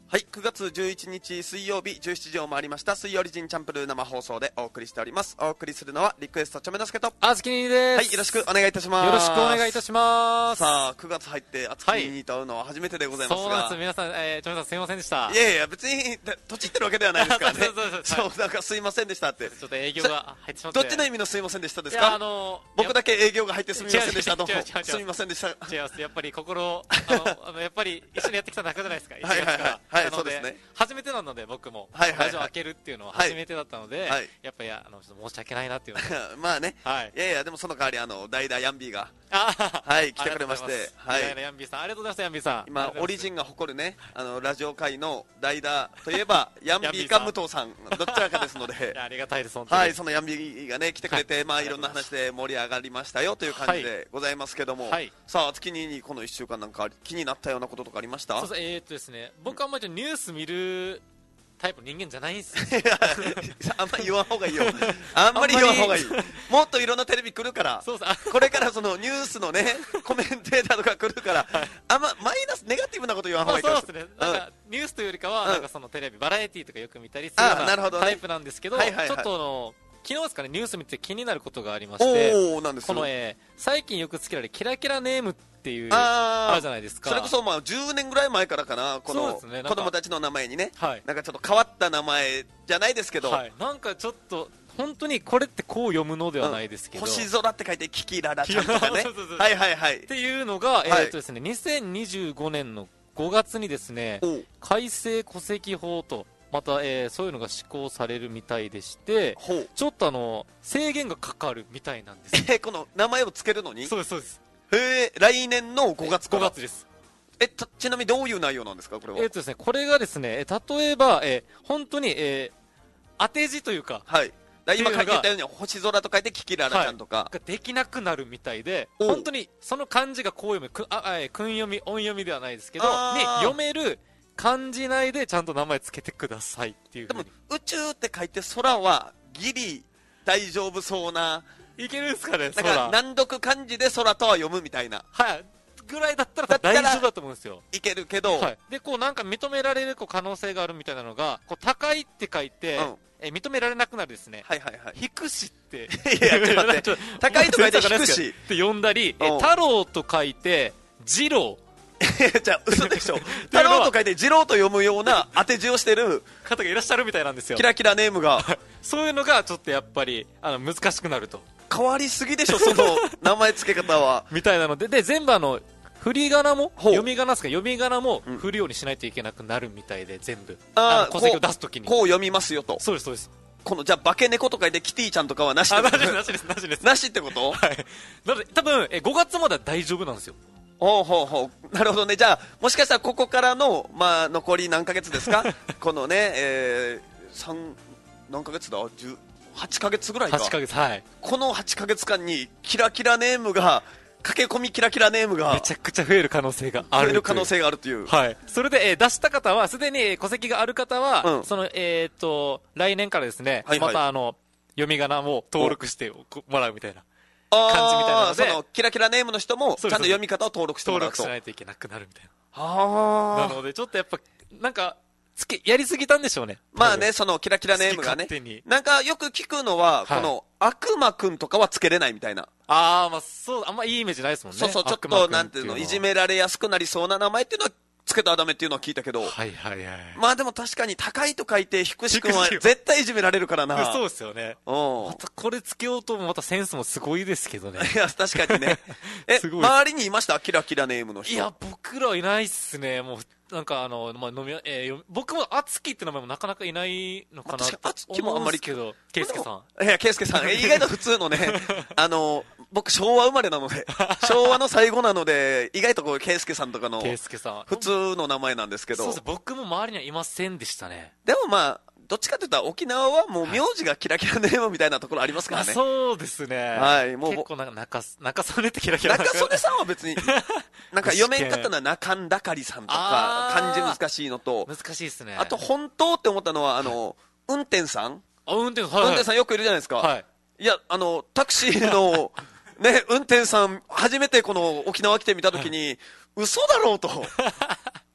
はい、9月11日水曜日17時を回りました。水曜リジンチャンプルー生放送でお送りしております。お送りするのはリクエストチョメノスケとあずきにです。 はい、よろしくお願いいたします。 よろしくお願いいたします。 さあ、9月入ってあつきにと会うのは初めてでございますが、 そうなんです。皆さん、チョメさんすいませんでした。 いやいや、別にとちってるわけではないですからね。 そう、 なんかすいませんでしたって。 ちょっと営業が入ってしまって。 どっちの意味のすいませんでしたですか？僕だけ営業が入ってすみませんでしたと。すみませんでした。 違います。やっぱり心、やっぱり一緒にやってきた仲じゃないですか。 はいはいはい。はい、そうですね。 初めてなので僕もラジオ開けるっていうのは初めてだったので、やっぱりちょっと申し訳ないなっていうのまあね、いやいやでもその代わり代打ヤンビーがはい来てくれまして、 はい、ヤンビーさんありがとうございます。ヤンビーさん今オリジンが誇るねラジオ界の代打といえばヤンビーか武藤さんどちらかですのでありがたいです本当に。はい、そのヤンビーがね来てくれてまあいろんな話で盛り上がりましたよという感じでございますけども、さあ月にこの1週間なんか気になったようなこととかありました？ そうですね、僕はあんまりニュース見るタイプの人間じゃないんですよ。 あんまり言わん方がいいよ。あんまり言わん方がいい。もっといろんなテレビ来るから、これからそのニュースのねコメンテーターとか来るから、あんまマイナスネガティブなこと言わん方がいいから。 そうですね。なんかニュースというよりかはなんかそのテレビバラエティーとかよく見たりするようなタイプなんですけど、ちょっと昨日ですかね、ニュース見て気になることがありまして、この最近よくつけられるキラキラネームっていうあるじゃないですか。 それこそまあ10年ぐらい前からかな、この子供たちの名前にね、なんかちょっと変わった名前じゃないですけど、 なんかちょっと本当にこれってこう読むのではないですけど、 星空って書いてキキララちゃんとかね、はいはいはいっていうのがですね、2025年の5月にですね、改正戸籍法とまた、そういうのが施行されるみたいでして、ちょっと制限がかかるみたいなんです。 この名前をつけるのに？ そうですそうです。 来年の5月から。 5月です。 ちなみにどういう内容なんですかこれは？ ですね、これがですね、例えば、本当に、当て字というか、 はい。今言ったように星空と書いてキキララちゃんとか、 ができなくなるみたいで、本当にその漢字がこう読む、訓読み、音読みではないですけど、に読める漢字内でちゃんと名前つけてくださいっていう。 でも宇宙って書いて空はギリ大丈夫そうな。 いけるんですかね。 なんか難読漢字で空とは読むみたいな。 はい。ぐらいだったら大丈夫だと思うんですよ。 いけるけど。はい。 でこうなんか認められる可能性があるみたいなのが、こう高いって書いて、認められなくなるですね。 はいはいはい。 低しって。 いやちょっと待って。高いと書いて低しって読んだり、太郎と書いて次郎。 じゃあ嘘でしょ。太郎と書いて次郎と読むような当て字をしてる方がいらっしゃるみたいなんですよ。 キラキラネームがそういうのがちょっとやっぱり難しくなると。 変わりすぎでしょその名前付け方は。 みたいなので全部振り仮名も読み仮名ですか、読み仮名も振るようにしないといけなくなるみたいで、全部戸籍を出すときにこう読みますよと。 そうですそうです。 じゃあ化け猫と書いてキティちゃんとかはなしってこと？ なしですなしです。 なしってこと？ はい。なので多分5月までは大丈夫なんですよ。 ほうほうほう。なるほどね。じゃあもしかしたらここからのまあ残り何ヶ月ですか？このね何ヶ月だ？8ヶ月ぐらいか。 8ヶ月、はい。 この8ヶ月間にキラキラネームが駆け込みキラキラネームがめちゃくちゃ増える可能性がある。 増える可能性があるという。 はい。それで、出した方はすでに戸籍がある方は、その来年からですね、また読み仮名も登録してもらうみたいな感じみたいなので、 そのキラキラネームの人もちゃんと読み方を登録してもらうと。 登録しないといけなくなるみたいな。なのでちょっとやっぱなんかやりすぎたんでしょうね。 まあね、そのキラキラネームがね。なんかよく聞くのは、この悪魔くんとかはつけれないみたいな。 まあそう、あんまいいイメージないですもんね。 そうそう、ちょっとなんていうの、いじめられやすくなりそうな名前っていうのはつけたらダメっていうのは聞いたけど。 はいはいはい。 まあでも確かに高いと書いて低しくんは絶対いじめられるからな。 そうですよね。またこれつけようともまたセンスもすごいですけどね。 いや、確かにね。周りにいましたキラキラネームの人？ いや、僕らはいないっすね。もうなんか僕もあつきって名前もなかなかいないのかなって思うんですけど、ケイスケさん。 いや、ケイスケさん、意外と普通のね、僕昭和生まれなので、昭和の最後なので、意外とこう、ケイスケさんとかの、普通の名前なんですけど。 そうです。僕も周りにはいませんでしたね。 でもまあ、どっちかというと沖縄はもう名字がキラキラネームみたいなところありますからね。 そうですね。 はい、もう結構なんか中曽根ってキラキラ。 中曽根さんは別に、なんか読めんかったのは中んだかりさんとか、漢字難しいのと、 難しいですね。 あと本当って思ったのは、運転さん？ 運転さんよくいるじゃないですか。 はい。 いや、タクシーの、ね、運転さん、初めてこの沖縄来てみたときに、嘘だろうと。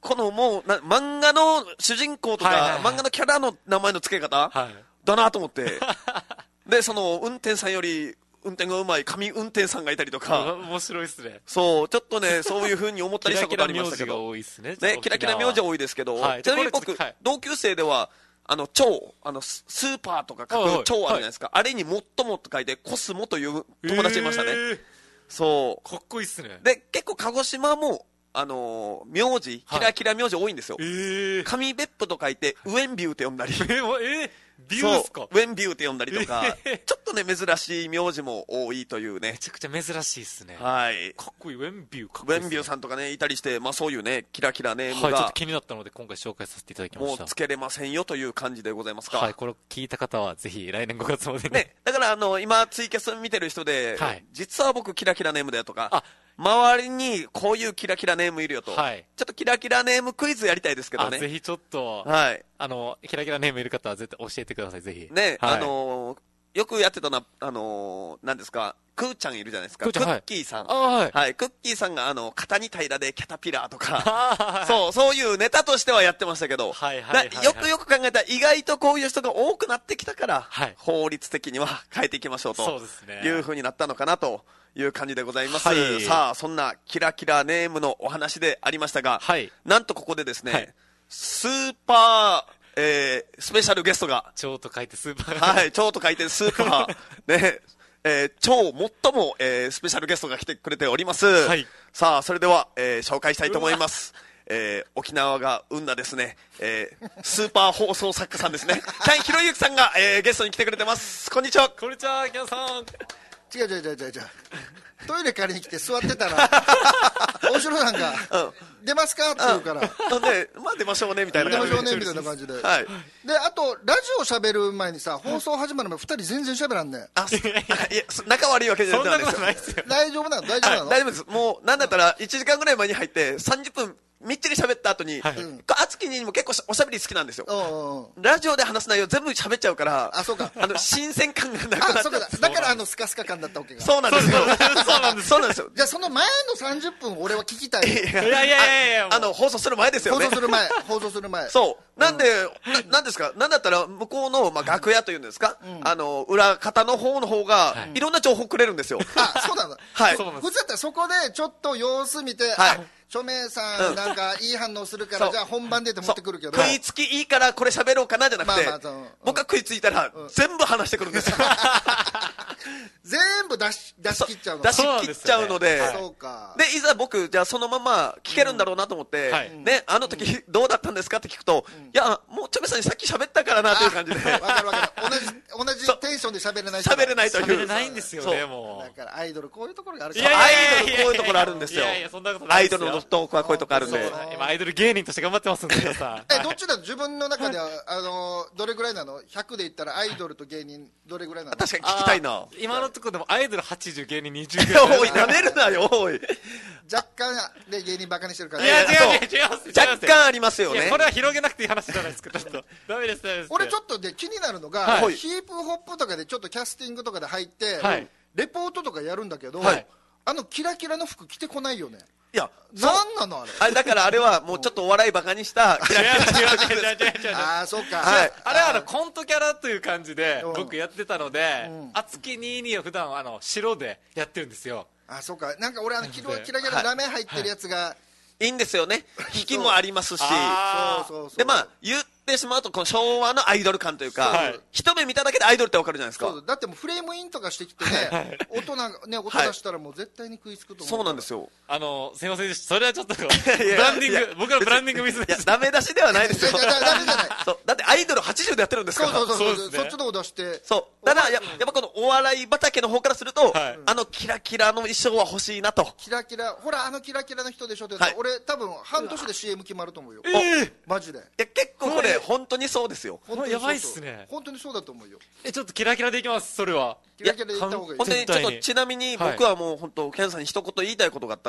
このもう、漫画の主人公とか、漫画のキャラの名前の付け方、だなと思って。で、その、運転さんより、運転がうまい神運転さんがいたりとか。 面白いっすね。 そう、ちょっとね、そういう風に思ったりしたことありましたけど。キラキラ名字が多いっすね。ね、キラキラ名字多いですけど、ちなみに僕、同級生では、超、スーパーとか書く超あるじゃないですか。あれに最もって書いて、コスモという友達いましたね。そう。 かっこいいっすね。 で、結構鹿児島も、名字、キラキラ名字多いんですよ。紙別府と書いて、ウェンビューって呼んだり。 ビューすか？ ウェンビューって呼んだりとか、ちょっとね、珍しい名字も多いというね。 めちゃくちゃ珍しいっすね。 はい。 かっこいい、ウェンビューかっこいい。ウェンビューさんとかね、いたりして、まあそういうね、キラキラネームが。 はい、ちょっと気になったので、今回紹介させていただきました。 もうつけれませんよという感じでございますか。 はい、これ聞いた方は、ぜひ来年5月までね。だから今、ツイキャス見てる人で、実は僕、キラキラネームだよとか、周りにこういうキラキラネームいるよと。ちょっとキラキラネームクイズやりたいですけどね。 ぜひちょっと、キラキラネームいる方は絶対教えてください、ぜひ。 ね、よくやってたのは、何ですか、クーちゃんいるじゃないですか。クッキーさん。はい。クッキーさんが肩に平らでキャタピラーとか、そういうネタとしてはやってましたけど、よくよく考えたら意外とこういう人が多くなってきたから、法律的には変えていきましょうという風になったのかなと。いう感じでございます。さあ、そんなキラキラネームのお話でありましたが、なんとここでですね、スーパー、スペシャルゲストが。 超と書いてスーパー。はい、超と書いてスーパー。ね、超最も、スペシャルゲストが来てくれております。さあ、それでは、紹介したいと思います。沖縄が生んだですね、スーパー放送作家さんですね。キャンひろゆきさんが、ゲストに来てくれてます。こんにちは。 こんにちは、キャンさん。 違うトイレ借りに来て座ってたら大城さんが出ますかって言うからまあ出ましょうねみたいな出ましょうねみたいな感じでであとラジオ喋る前にさ放送始まる前2人全然喋らんねいや仲悪いわけじゃないですよ大丈夫なの大丈夫ですもうなんだったら1時間ぐらい前に入って30分みっちり喋った後に、あつきにも結構おしゃべり好きなんですよ。ラジオで話す内容全部喋っちゃうから、新鮮感がなくなっちゃう。 だからスカスカ感だったわけが。 そうなんですよ。そうなんですよ。 じゃあその前の30分俺は聞きたい。いや、 放送する前ですよね。 放送する前。 そう。なんで、なんですか、なんだったら向こうの楽屋というんですか、裏方の方が、いろんな情報くれるんですよ。 そうなの。はい。普通だったらそこでちょっと様子見て、署名さんなんかいい反応するからじゃあ本番でって持ってくるけど食いつきいいからこれ喋ろうかなじゃなくて僕が食いついたら全部話してくるんですよ全部出し切っちゃうの出し切っちゃうのでいざ僕じゃあそのまま聞けるんだろうなと思ってねあの時どうだったんですかって聞くといやもうチョメさんにさっき喋ったからなという感じでわかる同じテンションで喋れない喋れないという喋れないんですよねもうだからアイドルこういうところがあるからアイドルこういうところあるんですよアイドルのトークはこういうとこあるんで今アイドル芸人として頑張ってますんでさどっちだ自分の中ではどれぐらいなの100で言ったらアイドルと芸人どれぐらいなの確かに聞きたいな今のところでもアイドル80芸人20ぐらいおいなめるなよおい若干で芸人バカにしてるからいや違う若干ありますよねこれは広げなくていい話じゃないですかちょっとダメです俺ちょっとで気になるのがヒップホップとかでちょっとキャスティングとかで入ってレポートとかやるんだけどキラキラの服着てこないよねいや何なのあれだからあれはもうちょっとお笑いバカにしたキラキラああそうかあれはコントキャラという感じで僕やってたのであつき22は普段白でやってるんですよあそうかなんか俺キラキララメ入ってるやつがいいんですよね引きもありますしでまあ言ってしまうとこの昭和のアイドル感というか一目見ただけでアイドルって分かるじゃないですかだってもうフレームインとかしてきてね音出したらもう絶対に食いつくと思うそうなんですよすいませんでしたそれはちょっとブランディング僕らブランディングミスですダメ出しではないですよダメじゃないだってアイドル80でやってるんですからそうそっちの方出してそうだからやっぱこのお笑い畑の方からするとキラキラの衣装は欲しいなとキラキラほらキラキラの人でしょって俺多分半年で CM 決まると思うよマジでいや結構これ本当にそうですよやばいっすね本当にそうだと思うよちょっとキラキラでいきますそれはキラキラでいった方がいい本当にちょっとちなみに僕はもう本当ケンさんに一言言いたいことがあった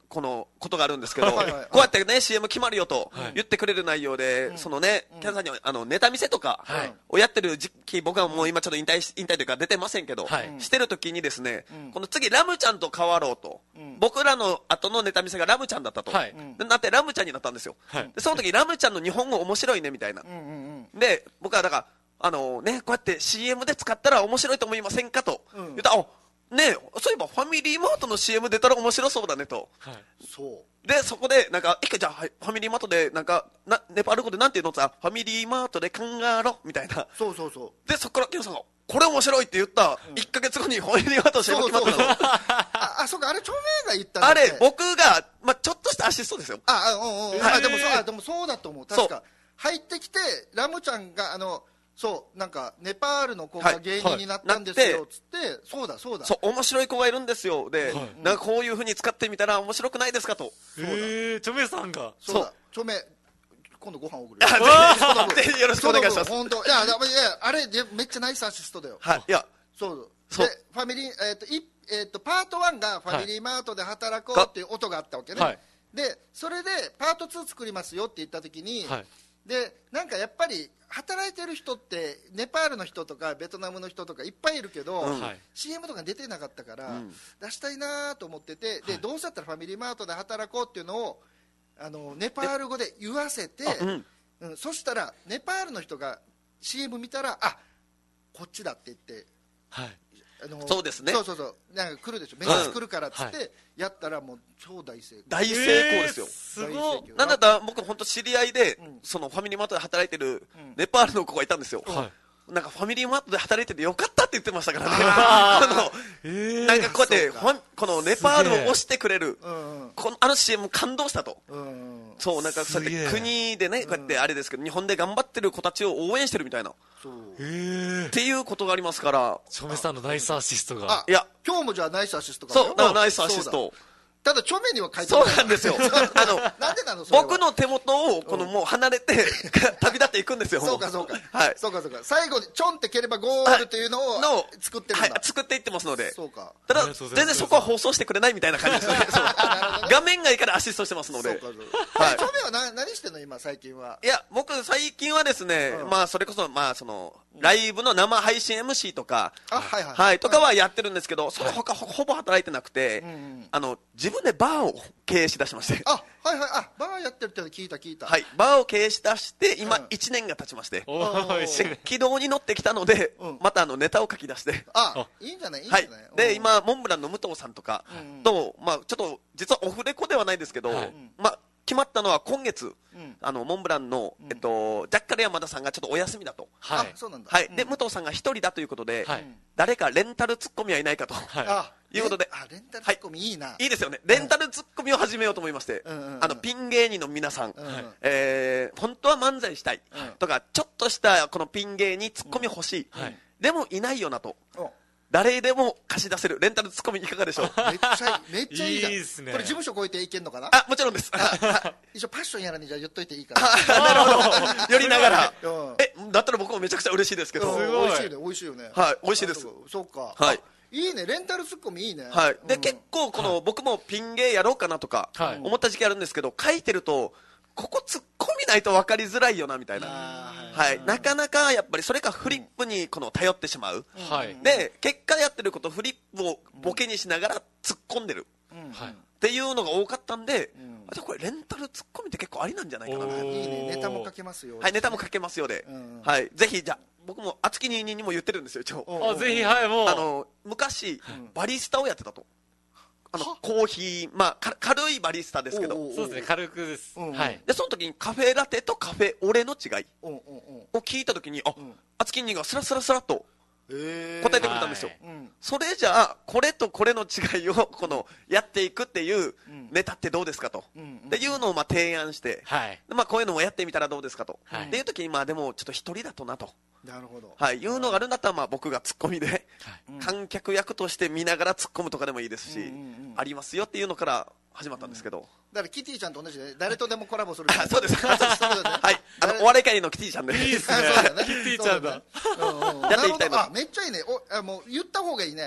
このことがあるんですけど、こうやってね CM 決まるよと言ってくれる内容で、そのねキャンさんにネタ見せとかをやってる時期、僕はもう今ちょっと引退というか出てませんけど、してる時にですね、この次ラムちゃんと変わろうと、僕らの後のネタ見せがラムちゃんだったと、なってラムちゃんになったんですよ。でその時ラムちゃんの日本語面白いねみたいな、で僕はだからこうやって CM で使ったら面白いと思いませんかと言ったら、ね、そういえばファミリーマートの CM 出たら面白そうだねと、でそこでなんか一回じゃあ、ファミリーマートでなんかネパール語でなんて言うのってファミリーマートで考えろみたいな、でそこからキノさんがこれ面白いって言った1ヶ月後にファミリーマートの CM 決まったの。 そうか、あれ著名が言ったんだっけ。 あれ僕がちょっとしたアシストですよ。 でもそうだと思う。確か入ってきてラムちゃんがなんかネパールの子が芸人になったんですよつって、そうだ面白い子がいるんですよで、なんかこういう風に使ってみたら面白くないですかと。 著名さんが著名今度ご飯送るぜひよろしくお願いします。 本当いやあれめっちゃナイスアシストだよ。 いやそうでファミリーパート1がファミリーマートで働こうっていう音があったわけね。でそれでパート2作りますよって言った時に、でなんかやっぱり働いてる人ってネパールの人とかベトナムの人とかいっぱいいるけど、CM とか出てなかったから、出したいなと思ってて、でどうせだったらファミリーマートで働こうっていうのをネパール語で言わせて、そしたらネパールの人が CM 見たらこっちだって言って、 そうですね、 なんか来るでしょ、メンツ来るからっつってやったらもう超大成功。 大成功ですよ。 すごい。 なんだったら僕本当知り合いでそのファミリーマートで働いてるネパールの子がいたんですよ。なんかファミリーマートで働いててよかったって言ってましたからね。なんかこうやってこのネパールを推してくれるあの CM 感動したと。そうなんかそうやって国でねこうやってあれですけど日本で頑張ってる子たちを応援してるみたいなっていうことがありますから、 チョメさんのナイスアシストが。 いや今日もじゃあナイスアシストが。 そうナイスアシスト。 ただ、著名には書いてない。そうなんですよ。 なんでなのそれは。 僕の手元を、もう離れて、旅立っていくんですよ。 そうか。最後に、ちょんって蹴ればゴールというのを作ってるんだ。 作っていってますので。 そうか。 ただ、全然そこは放送してくれないみたいな感じですね。画面外からアシストしてますので。 著名は何してんの今、最近は。 いや、僕、最近はですね、それこそ、ライブの生配信 MC とか、とかはやってるんですけど、その他ほぼ働いてなくて、自分でバーを経営しだしまして。 バーやってるって聞いた。 はい、バーを経営しだして、今1年が経ちまして、軌道に乗ってきたので、またネタを書き出して。 いいんじゃない。 で、今、モンブランの武藤さんとかと、ちょっと、実はオフレコではないですけど、決まったのは今月、モンブランの、ジャッカル山田さんがちょっとお休みだと。 そうなんだ。 で、武藤さんが一人だということで、誰かレンタルツッコミはいないかと。いうことで。 レンタルツッコミいいな。 いいですよね。レンタルツッコミを始めようと思いまして、ピン芸人の皆さん、本当は漫才したいとか、ちょっとしたこのピン芸にツッコミ欲しい。でもいないよなと。誰でも貸し出せるレンタルツッコミいかがでしょう。 めっちゃいいじゃん。 いいですね。 これ事務所超えていけんのかな。 もちろんです。 一応パッションやらにじゃあ言っといていいかな。 なるほど。寄りながら。だったら僕もめちゃくちゃ嬉しいですけど。 美味しいよね。 はい、美味しいです。 そうか。 はい。 いいね、レンタルツッコミいいね。 はい。で結構僕もピン芸やろうかなとか思った時期あるんですけど、書いてるとここ突っ込みないと分かりづらいよなみたいな。はい。なかなかやっぱりそれかフリップに頼ってしまう。で結果やってることフリップをボケにしながら突っ込んでるっていうのが多かったんで、じゃあこれレンタルツッコミって結構ありなんじゃないかな。いいね、ネタも書けますよ。 はい、ネタも書けますよで、はい、ぜひじゃあ僕も厚木ににも言ってるんですよ一応。 ぜひ、はい、もう昔バリスタをやってたと。コーヒー、軽いバリスタですけど。 そうですね、軽くです。 でその時にカフェラテとカフェオレの違いを聞いた時に、厚木にがスラスラスラっと答えてくれたんですよ。それじゃあこれとこれの違いをやっていくっていうネタってどうですかとっていうのを提案して、こういうのもやってみたらどうですかとっていう時に、でもちょっと一人だとなと。 なるほど。 いうのがあるんだったら僕がツッコミで観客役として見ながら突っ込むとかでもいいですし、ありますよっていうのから始まったんですけど。 だからキティちゃんと同じで誰とでもコラボする。 そうです。はい。お笑い界のキティちゃんで。 いいですね。キティちゃんだ。 やっていきたいな。 めっちゃいいね。もう言った方がいいね。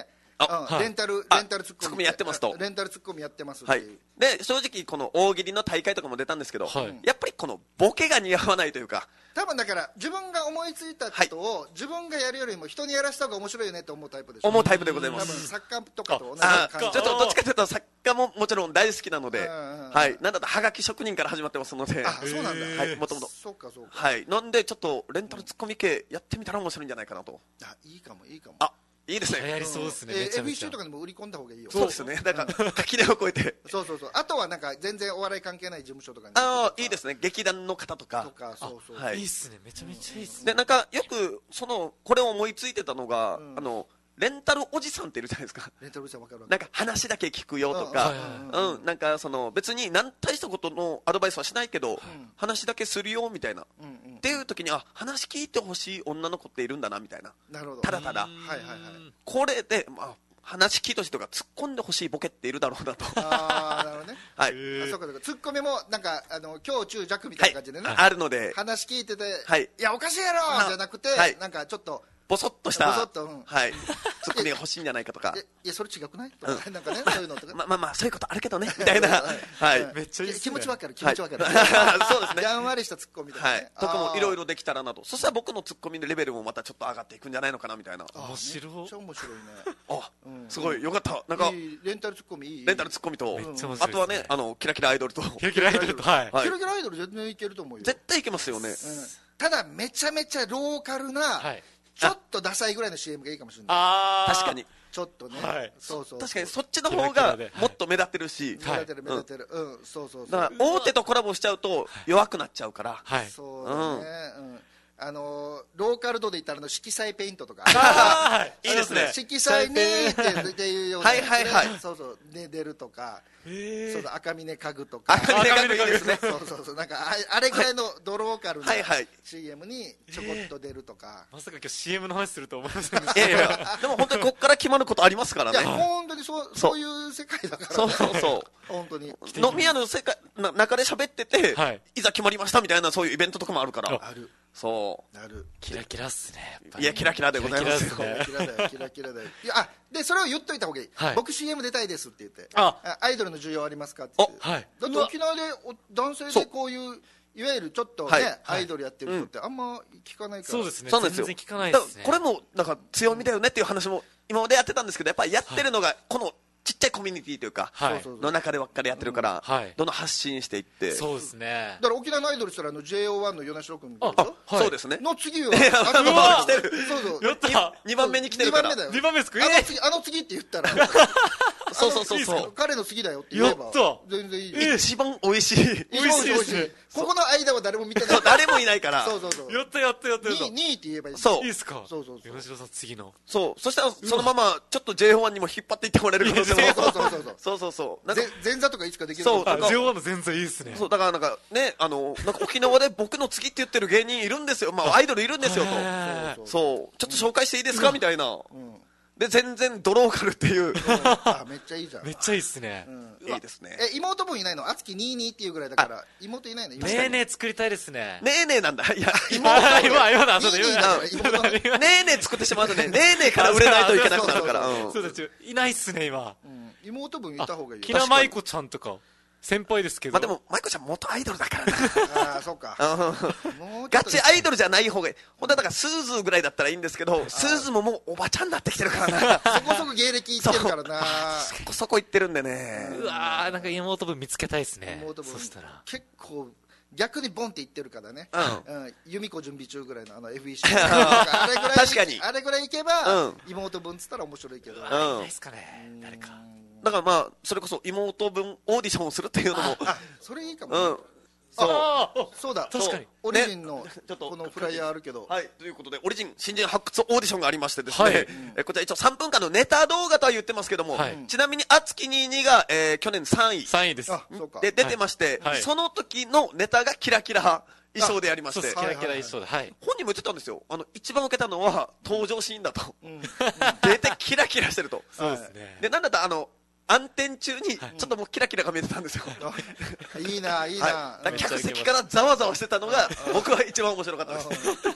レンタルツッコミやってますと。 レンタルツッコミやってますっていう。で、正直この大喜利の大会とかも出たんですけど、やっぱりこのボケが似合わないというか。 多分だから自分が思いついたことを自分がやるよりも人にやらせた方が面白いよねと思うタイプでしょ。 思うタイプでございます。 多分作家とかと同じ感じ。ちょっとどっちかというと作家ももちろん大好きなので、はい。なんだとはがき職人から始まってますので。 あ、そうなんだ。 はい、もともと。 そうかそうか。 はい。なんでちょっとレンタルツッコミ系やってみたら面白いんじゃないかなと。 あ、いいかもいいかも。 あ、いいですね。 流行りそうですね。 FEC とかにも売り込んだ方がいいよ。 そうですね。だから垣根を越えて。 そうそうそう。あとはなんか全然お笑い関係ない事務所とかに。 ああ、いいですね。劇団の方とか。 そうそう。 いいっすね。めちゃめちゃいいっすね。 で、なんかよくこれを思いついてたのがレンタルおじさんっているじゃないですか。 レンタルおじさんわかる。 なんか話だけ聞くよとか、なんか別に大したことのアドバイスはしないけど、話だけするよみたいな。っていう時に話聞いてほしい女の子っているんだなみたいな。 なるほど。 ただただ。これで話聞いてほしいとか突っ込んでほしいボケっているだろうなと。 ああ、なるほどね。 はい。 そうかそうか。ツッコミもなんか強中弱みたいな感じでね。 あるので。 話聞いてて、 いやおかしいやろじゃなくて、なんかちょっと。 ボソッとした、はい、ツッコミが欲しいんじゃないかとか。 いや、それ違くないとか、なんかね、そういうのとか。 まあ、そういうことあるけどね、みたいな。はい。 めっちゃいい。 気持ちわかる、気持ちわかる。 そうですね。 やんわりしたツッコミとかね。 とかもいろいろできたらなと。そしたら僕のツッコミのレベルもまたちょっと上がっていくんじゃないのかな、みたいな。 面白い。 めっちゃ面白いね。 あ、すごい、よかった。なんか、 レンタルツッコミいい。 レンタルツッコミと、あとはね、キラキラアイドルと。 キラキラアイドルと、はい。 キラキラアイドル全然いけると思うよ。 絶対いけますよね。 ただ、めちゃめちゃローカルな、ちょっとダサいぐらいの CM がいいかもしれない。 確かに。 ちょっとね。そうそう。 確かにそっちの方がもっと目立ってるし。 目立てる目立てる。そうそうそう。 だから大手とコラボしちゃうと弱くなっちゃうから。 そうだね。ローカル度で言ったら色彩ペイントとか。 いいですね。 色彩にっていうような。そうそう。で出るとか。そうだ、赤峰家具とか。 赤峰家具いいですね。 そう。なんか、あれぐらいのドローカルな CM にちょこっと出るとか。 まさか今日 CM の話すると思いませんでした。 いや、でも本当にこっから決まることありますからね。いや、 本当にそういう世界だから。 そう。 本当に。 飲み屋の中で喋ってて、いざ決まりましたみたいなそういうイベントとかもあるから。 ある。 そう。 なる。 キラキラっすね。 いや、キラキラでございますよ。 キラキラだよ。いや、で、それを言っといた方がいい。僕 CM 出たいですって言って。アイドルの需要ありますかって言って。だって沖縄で男性でこういう、いわゆるちょっとね、アイドルやってる人ってあんま聞かないから。 そうですね。全然聞かないですね。 これも、なんか強みだよねっていう話も今までやってたんですけど、やっぱりやってるのが、この、ちっちゃいコミュニティというか、の中でばっかりやってるから、どんどん発信していって。 そうですね。 だから沖縄のアイドルしたらJO1 の与那城君そうですね。 の次は、 来てる。 そうそう。 2番目に来てるから。 2番目ですか？ あの次って言ったら、 そう。 彼の次だよって言えば、全然いい。 一番美味しい。 美味しい。ここの間は誰も見てない。 誰もいないから。 そう。 やった。 2位って言えばいい。 そう。 いいですか？ そう。 与那城さん次の。 そう。そしたらそのままちょっと JO1 にも引っ張っていってもらえる可能性も。そう。 前座とかいつかできる。 そう。JO1 の前座いいですね。 そう、だからなんかね、なんか沖縄で僕の次って言ってる芸人いるんですよ。まあアイドルいるんですよと。そう。ちょっと紹介していいですかみたいな。で、全然ドローカルっていう。 めっちゃいいじゃん。 めっちゃいいっすね。 いいですね。 妹分いないの？あつき22っていうぐらいだから、妹いないの？ ねえねえ作りたいですね。 ねえねえなんだ。いや、 今だ、そうだ、 ねえねえ作ってしまうとね、ねえねえから売れないといけなくなるから。 そうだ、いないっすね、今。 妹分いた方がいい。 木田舞子ちゃんとか。先輩ですけど。 まあでも、舞子ちゃん元アイドルだからな。 ああ、そうか。 ガチアイドルじゃない方がいい。本当はだからスーズーぐらいだったらいいんですけど、スーズーももうおばちゃんになってきてるからな。 そこそこ芸歴いってるからな。 そこそこいってるんでね。 うわー、なんか妹分見つけたいですね。妹分。そしたら。 結構、逆にボンって言ってるからね。由美子準備中ぐらいのFEC。 確かに。 あれぐらいいけば、妹分っつったら面白いけど。 いないですかね、誰か。 だからまあ、それこそ妹分オーディションをするっていうのも。 それいいかも。そうだ。 確かに。 オリジンの、このフライヤーあるけど。 はい。ということで、オリジン新人発掘オーディションがありましてですね。こちら一応3分間のネタ動画とは言ってますけども、ちなみに、あつき22が去年3位。 3位です。 で、出てまして、その時のネタがキラキラ衣装でやりまして。 キラキラ衣装で。はい。 本人も言ってたんですよ。一番受けたのは、登場シーンだと。出てキラキラしてると。 そうですね。 で、なんだったら暗転中に、ちょっともうキラキラが見えてたんですよ。 いいな。 客席からざわざわしてたのが、僕は一番面白かったです。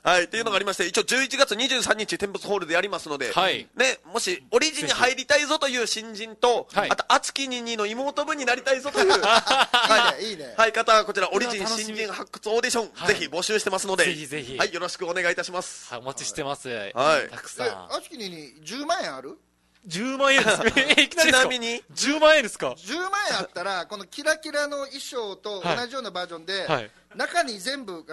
はい、っていうのがありまして、一応11月23日、テンプスホールでやりますので、 はい、 ね、もし、オリジンに入りたいぞという新人と、はい、あと、熱きニニの妹分になりたいぞという、 はい、いいね。 はい、方はこちら、オリジン新人発掘オーディション、 はい、 ぜひ募集してますので、 ぜひぜひ。 はい、よろしくお願いいたします。 はい、お待ちしてます。はい。 たくさん。 熱きニニ、10万円ある ？10万円ですか？ ちなみに 10万円ですか ？10万円あったらこのキラキラの衣装と同じようなバージョンで、はい、中に全部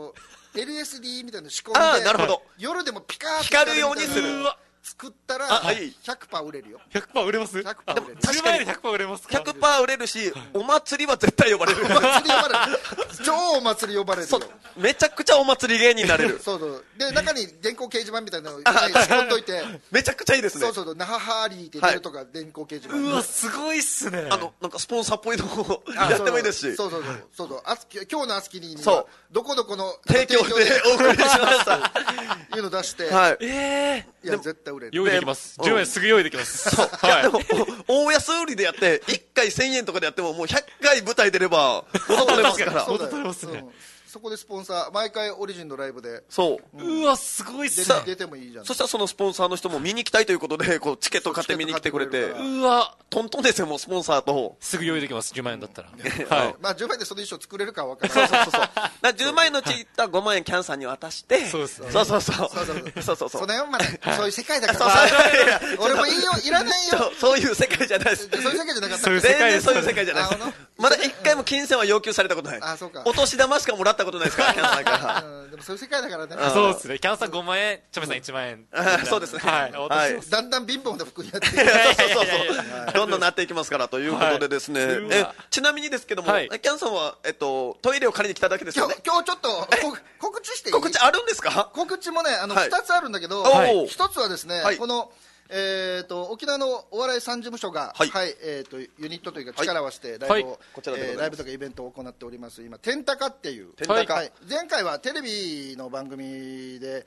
LSD みたいなの仕込んで、 なるほど、 夜でもピカーッと光るようにする。 作ったら100%売れるよ。 100% 売れます？ 100% 売れる。 10万円で 100% 売れますか ？100% 売れるし、お祭りは絶対呼ばれる。 お祭り呼ばれる。超お祭り呼ばれるよ。 めちゃくちゃお祭り芸人になれる。 そうそう。で、中に電光掲示板みたいなのを仕込んどいて。 めちゃくちゃいいですね。 そうそう。那覇ハーリーって出るとか、電光掲示板。 うわ、すごいっすね。 なんかスポンサーっぽいのをやってもいいですし。 そうそうそう。今日のアスキニには、どこどこの提供でお送りしました。 いうの出して。 はい。 いや、絶対売れる。 用意できます。10円すぐ用意できます。 そう。でも、大安売りでやって、1回1000円とかでやっても、もう100回舞台出れば、元取れますから。 元取れますね。 そこでスポンサー、毎回オリジンのライブで。 そう。 うわ、すごいっすね。 出てもいいじゃん。 そしたらそのスポンサーの人も見に来たいということで、チケット買って見に来てくれて。 うわ。 トントンですよ、もうスポンサーと。 すぐ用意できます、10万円だったら。 はい。まあ10万円でその衣装作れるかは分からない。 そう。10万円のうちいった5万円キャンさんに渡して。 そうですね。 そう。 そのよ、まだ、そういう世界だから。俺もいいよ、いらないよ。 そういう世界じゃないです。 そういう世界じゃなかった。 全然そういう世界じゃないです。まだ1回も金銭は要求されたことない。 あ、そうか。 お年玉しかもらったことないですから、キャンさんから。 でもそういう世界だからね。 そうですね。キャンさん5万円、チョメさん1万円。 そうですね。 はい。 だんだん貧乏な服になってそう。どんどんなっていきますからということでですね。ちなみにですけども、キャンさんはトイレを借りに来ただけですよね。 今日ちょっと告知していい？ 告知あるんですか？ 告知もね、2つあるんだけど、1つはですね、この沖縄のお笑い3事務所が、ユニットというか力を合わせてライブとかイベントを行っております今テンタカっていう、前回はテレビの番組で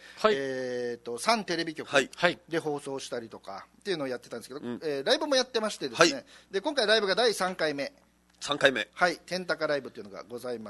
3テレビ局で放送したりとかっていうのをやってたんですけど、ライブもやってましてですね、で今回ライブが第3回目、はい、テンタカライブというのがございます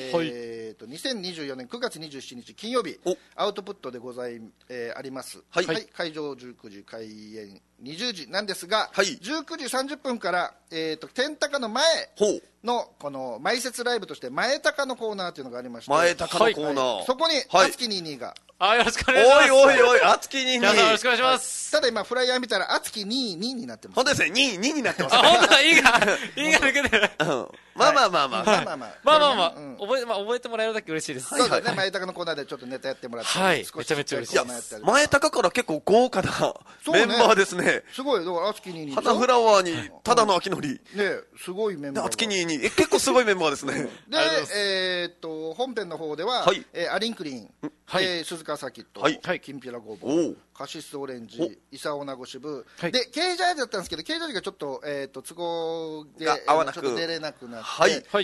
。2024年9月27日金曜日、アウトプットであります。会場19時、開演20時なんですが、19時30分からテンタカの前のこの前説ライブとして前タカのコーナーというのがありまして、 前タカのコーナー、 そこに熱き22が。 よろしくお願いします。 おい、熱き22。 よろしくお願いします。 ただ今フライヤー見たら熱き22になってます。 本当ですね、2になってます。 本当だ、いいが抜けてる。 まあ。 覚えてもらえるだけ嬉しいです。 そうだね、前高のコーナーでちょっとネタやってもらって、 めちゃめちゃ嬉しいです。 前高から結構豪華なメンバーですね。 すごい、だから熱き22。 花フラワーにただの秋のり。 ね、すごいメンバー。 熱き22、結構すごいメンバーですね。 で、本編の方では、アリンクリン、鈴鹿サーキット、きんぴらごぼう、カシスオレンジ、イサオナゴ支部、で、ケージャージだったんですけど、ケージャージがちょっと、都合で、 合わなくちょっと出れなくなって、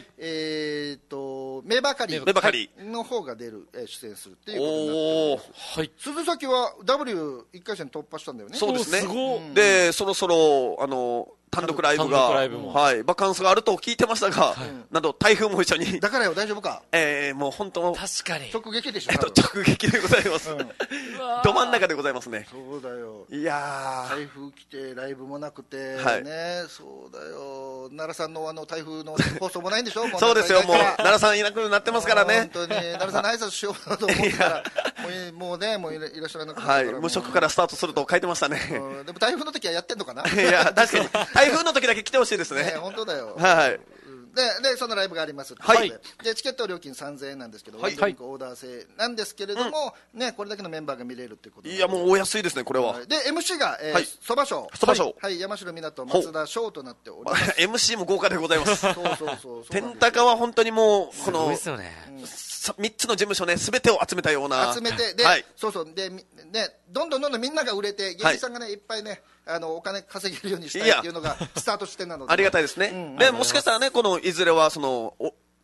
メバカリの方が出演するっていうことになってます。鈴崎は W1 回戦突破したんだよね。 そうですね。で、そろそろ、単独ライブが、バカンスがあると聞いてましたが、なんと台風も一緒に。 だからよ、大丈夫か？ もう本当。 確かに。 直撃でしょ。 直撃でございます。ど真ん中でございますね。 そうだよ。 いや台風来て、ライブもなくて、ね、そうだよ。奈良さんの台風の放送もないんでしょ？ そうですよ、もう、奈良さんいなくなってますからね。 本当に、奈良さんの挨拶しようかと思ったら、もうね、もういらっしゃらなくて。 無職からスタートすると書いてましたね。 でも台風の時はやってんのかな？ いや、確かに。台風の時だけ来てほしいですね。 本当だよ。で、そのライブがあります。で、チケット料金3000円なんですけど、オーダー制なんですけれども、ね、これだけのメンバーが見れるっていうことで。 いや、もうお安いですね、これは。 で、MC が、そば賞。はい、山城湊松田翔となっております。 MC も豪華でございます。 そう。 天高は本当にもう、この、 3 つの事務所ね、すべてを集めたような。 集めて、で、で、ね、どんどんみんなが売れて、芸人さんがね、いっぱいね、お金稼げるようにしたいっていうのがスタートしてなので。 ありがたいですね。で、もしかしたらね、いずれは、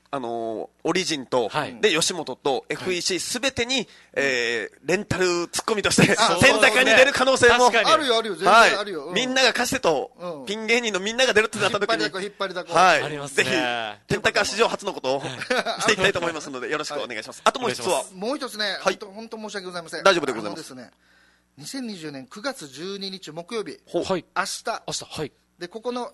オリジンと、で吉本と FEC すべてに、レンタルツッコミとして天高に出る可能性もあるよ全然あるよ。 みんなが貸してと、ピン芸人のみんなが出るってなった時に引っ張りだこぜひ天高史上初のことをしていきたいと思いますのでよろしくお願いします。あともう一つはもう一つね、本当申し訳ございません。 大丈夫でございます。 2020年9月12日木曜日、 明日でここの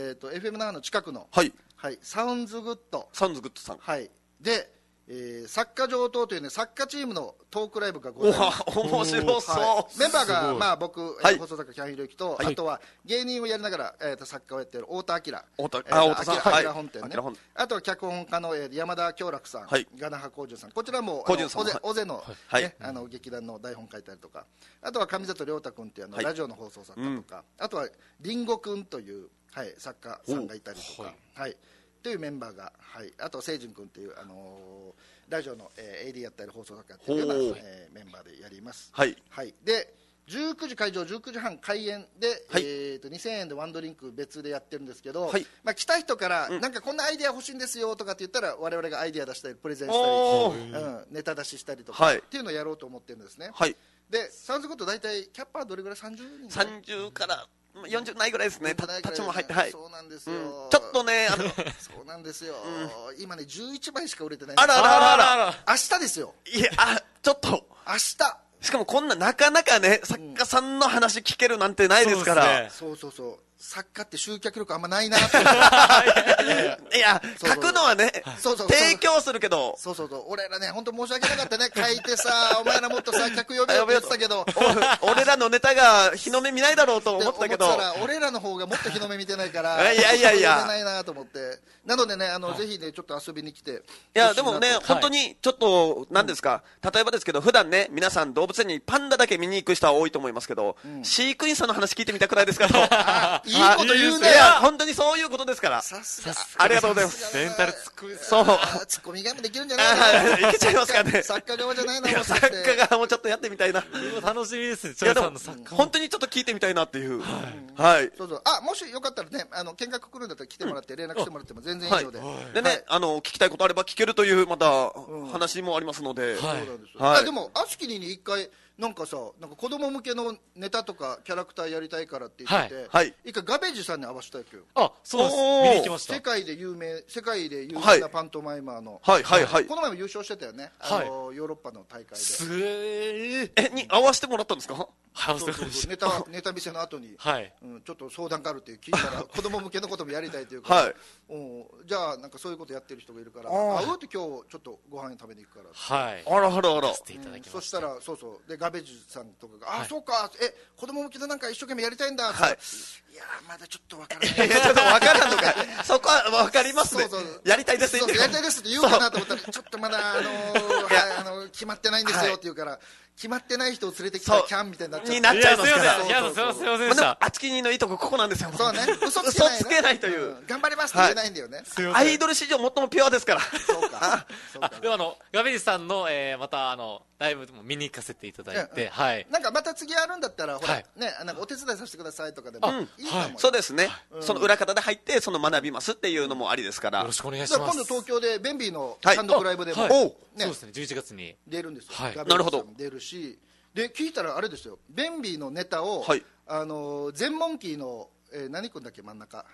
FM 那覇の近くのサウンズグッドさんで作家上等というねサッカーチームのトークライブがございます。 面白そう。 メンバーが僕放送作家キャンヒロユキとあとは芸人をやりながら作家をやっている太田明本店ね。あとは脚本家の山田京楽さん、ガナハコウジュンさん、こちらも尾瀬の劇団の台本書いたりとか、あとは上里亮太君というラジオの放送作家とか、あとはりんご君という作家さんがいたりとかというメンバーが、あと清純君というラジオの AD やったり放送作家やってるようなメンバーでやります。で19時会場19時半開演で、2000円でワンドリンク別でやってるんですけど、来た人からなんかこんなアイデア欲しいんですよとかって言ったら我々がアイデア出したりプレゼンしたり、ネタ出ししたりとかっていうのをやろうと思ってるんですね。でサウンズグッド大体キャッパーどれぐらい30人 30から40ないぐらいですね。立ちも入ってそうなんですよ。 ちょっとねそうなんですよ。今ね11枚しか売れてない。 あら明日ですよ。 いやちょっと明日。 しかもこんなかなかね作家さんの話聞けるなんてないですから。 そう作家って集客力あんまないなっていや書くのはね提供するけど俺らね本当申し訳なかったね。書いてさお前らもっとさ客呼べよって言ってたけど俺らのネタが日の目見ないだろうと思ったけど俺らの方がもっと日の目見てないからいやないなと思ってなのでねぜひねちょっと遊びに来て。 いやでもね本当にちょっと何ですか例えばですけど普段ね皆さん動物園にパンダだけ見に行く人は多いと思いますけど飼育員さんの話聞いてみたくないですかといいこと言うね。 いや本当にそういうことですから。 さすがありがとうございます。 レンタルツッコミツッコミがもできるんじゃないいけちゃいますかね。 作家側じゃないな。 作家側もちょっとやってみたいな。 楽しみですね。 いやでも本当にちょっと聞いてみたいなっていう。 もしよかったらね見学来るんだったら来てもらって連絡してもらっても全然いいので。 でね聞きたいことあれば聞けるというまた話もありますので。 でもアスキニに一回なんか子供向けのネタとかキャラクターやりたいからって言ってて一回ガベージさんに会わせたわけよ。 そうです。見に行きました。 世界で有名なパントマイマーのこの前も優勝してたよね。ヨーロッパの大会でに会わせてもらったんですか。 ネタ見せの後にちょっと相談があるって聞いたら子供向けのこともやりたいというかじゃあなんかそういうことやってる人がいるから会うって今日ちょっとご飯食べに行くからあらそしたらでガベージさんとかがそうか子供向けのなんか一生懸命やりたいんだっていやまだちょっとわからない。 ちょっとわからんのかそこはわかりますね。やりたいですやりたいですって言うかなと思ったらちょっとまだ決まってないんですよって言うから決まってない人を連れてきたキャンみたいになっちゃうになっちゃいますから。 すいませんでした。 あつきにのいいとこここなんですよ。 そうね嘘つけないという頑張りますって言えないんだよね。 アイドル史上最もピュアですから。 そうかでもガベージさんのまたライブも見に行かせていただいてなんかまた次あるんだったらほらねなんかお手伝いさせてくださいとかでもいいかも。 そうですね。その裏方で入って学びますっていうのもありですから。 よろしくお願いします。 今度東京でベンビーの単独ライブでもそうですね11月に出るんですよ。 なるほど。 出るしで聞いたらあれですよベンビーのネタを全モンキーの何君だっけ真ん中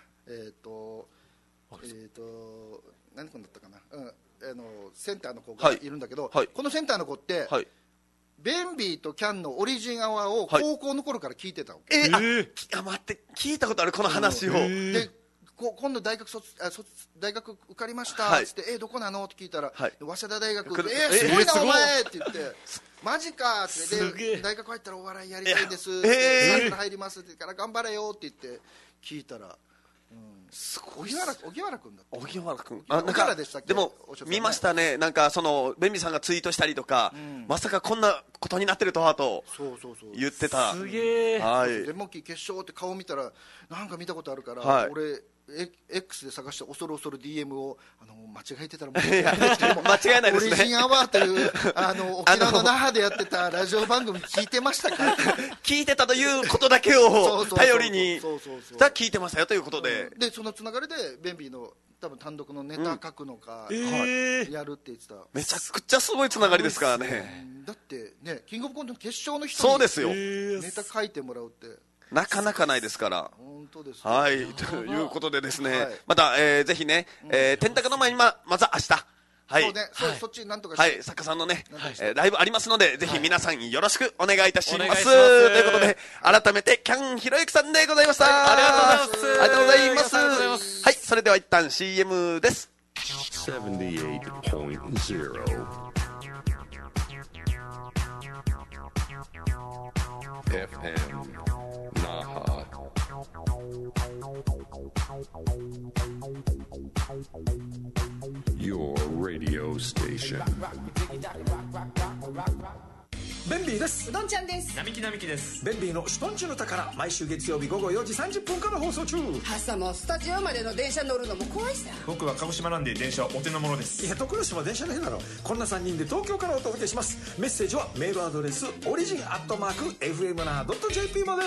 何君だったかなセンターの子がいるんだけどこのセンターの子ってベンビーとキャンのオリジンアワーを高校の頃から聞いてたの。 待って聞いたことあるこの話を。 で今度大学受かりましたってどこなのって聞いたら早稲田大学すごいなお前って言ってマジかって大学入ったらお笑いやりたいんですってサークル入りますって言ったら頑張れよって言って聞いたらすごい荻原君だった。荻原君でも見ましたね。なんかベンビーさんがツイートしたりとかまさかこんなことになってるとはと言ってた。 すげえ。 デモンキー決勝って顔見たらなんか見たことあるから俺X で探して恐る恐る DM を間違えてたら間違いないですね。 オリジンアワーという沖縄の那覇でやってたラジオ番組聞いてましたか聞いてたということだけを頼りに聞いてましたよということでそのつながりでベンビーの多分単独のネタ書くのか、やるって言ってた。 めちゃくちゃすごいつながりですからね。 だってね、キングオブコントの決勝の人にそうですよ、 ネタ書いてもらうってなかなかないですから。 本当です、 はい、ということでですね、また、ぜひね、天卓の前にまずは明日、はい、 そうね、そっちなんとかして、はい、作家さんのね、ライブありますので、ぜひ皆さんよろしくお願いいたします。ということで、改めてキャンひろゆきさんでございました。 ありがとうございます。 ありがとうございます。はい、それでは一旦 CM です。 FM Naha. Your radio station. ベンビーです。 うどんちゃんです。 並木です。 ベンビーのシュトンチュの宝、毎週月曜日午後4時30分から放送中。 朝もスタジオまでの電車乗るのも怖いさ。 僕は鹿児島なんで電車はお手の物です。 いや、徳之島電車の変なの。こんな3人で東京からお届けします。メッセージはメールアドレスオリジン@fmna.jp まで。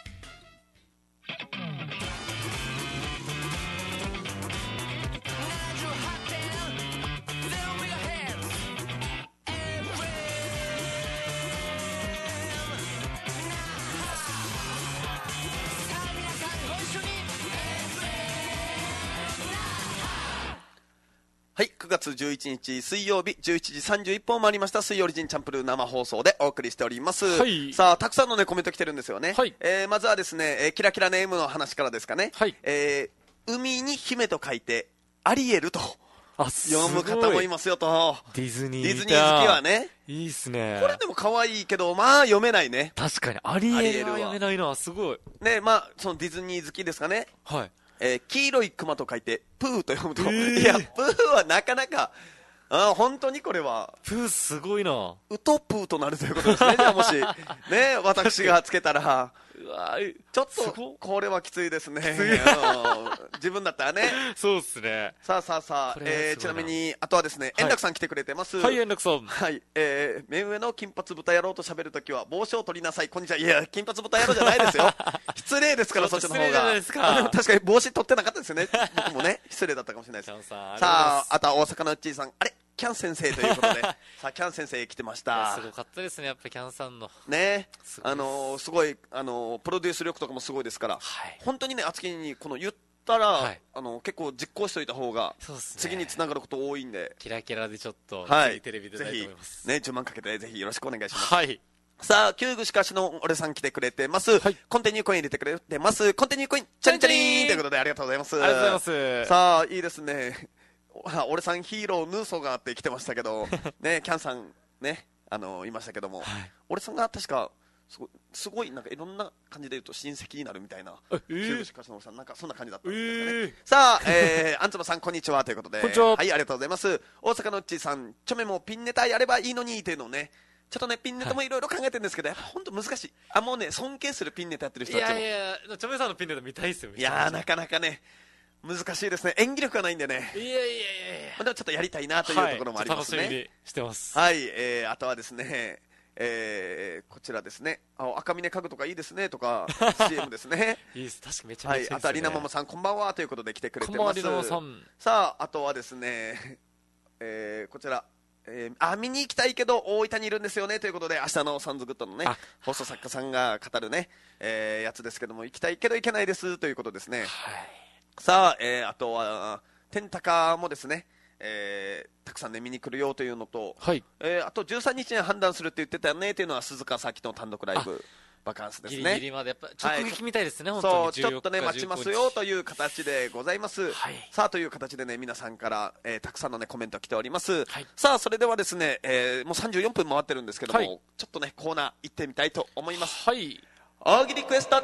はい、9月11日水曜日11時31分を回りました。水曜オリジンチャンプルー生放送でお送りしております。はい、さあ、たくさんのねコメント来てるんですよね。はい、まずはですね、キラキラネームの話からですかね。はい、海に姫と書いてアリエルと読む方もいますよと。 ディズニー好きはね、 いいっすね。 これでも可愛いけど、まあ読めないね。 確かにアリエルは読めないのはすごいね。まあそのディズニー好きですかね。 はい。 黄色いクマと書いてプーと読むと、いやプーはなかなか、本当にこれはプーすごいな。 ウトプーとなるということですね。じゃあもしね、私がつけたらちょっとこれはきついですね。自分だったらね。 そうですね。 さあ、ちなみにあとはですね、円楽さん来てくれてます。 はい、円楽さん。 はい、目上の金髪豚野郎と喋るときは帽子を取りなさい、こんにちは。いや、金髪豚野郎じゃないですよ。失礼ですから、そっちの方が。 失礼じゃないですか。 確かに帽子取ってなかったですよね。僕もね、失礼だったかもしれないです。さあ、あとは大阪のうっちーさん、あれキャン先生ということで、さあキャン先生来てました。 すごかったですね、やっぱりキャンさんのね、すごいプロデュース力とかもすごいですから、本当にね、厚木にこの言ったら、結構実行しておいた方が次につながること多いんで、 キラキラでちょっとテレビで出たいと思います。 ぜひね、10万かけてぜひよろしくお願いします。はい。さあ、旧具しかしの俺さん来てくれてます。はい、コンテニューコイン入れてくれてます。コンテニューコインチャリンチャリンということでありがとうございます。 ありがとうございます。 さあ、いいですね。俺さんヒーローヌーソがあって来てましたけどね、キャンさんね、いましたけども、俺さんが確かすごいなんかいろんな感じで言うと親戚になるみたいな、旧しかしの俺さんなんかそんな感じだったんですかね。さあ、アンツマさんこんにちはということで、はい、ありがとうございます。大阪のうっちーさん、ちょめもピンネタやればいいのにっていうのをね、ちょっとね、ピンネタもいろいろ考えてるんですけど、本当難しい。もうね、尊敬するピンネタやってる人たちも。 いや、ちょめさんのピンネタ見たいですよ。 いや、なかなかね、難しいですね。演技力がないんでね。 いや。 でもちょっとやりたいなというところもありますね。 楽しみにしてます。 はい、あとはですね、こちらですね、赤峰家具とかいいですねとか、CM ですね。 いいです、確かめちゃめちゃいいですね。 はい、あとはりなママさんこんばんはということで来てくれてます。 こんばんは、りなママさん。 さあ、あとはですね、こちら、見に行きたいけど大分にいるんですよねということで、明日のサンズグッドのね、放送作家さんが語るね、やつですけども、行きたいけど行けないですということですね。はい。さあ、あとは天高もですね、たくさんね見に来るよというのと、はい、あと13日に判断するって言ってたよねっていうのは鈴鹿さっきの単独ライブバカンスですね。 ギリギリまでやっぱ直撃みたいですね、 本当に。そう、ちょっとね待ちますよという形でございます。はい、さあという形でね皆さんから、たくさんのねコメント来ております。はい、さあそれではですね、もう34分回ってるんですけども、はい、ちょっとねコーナー行ってみたいと思います。はい。大喜利クエスト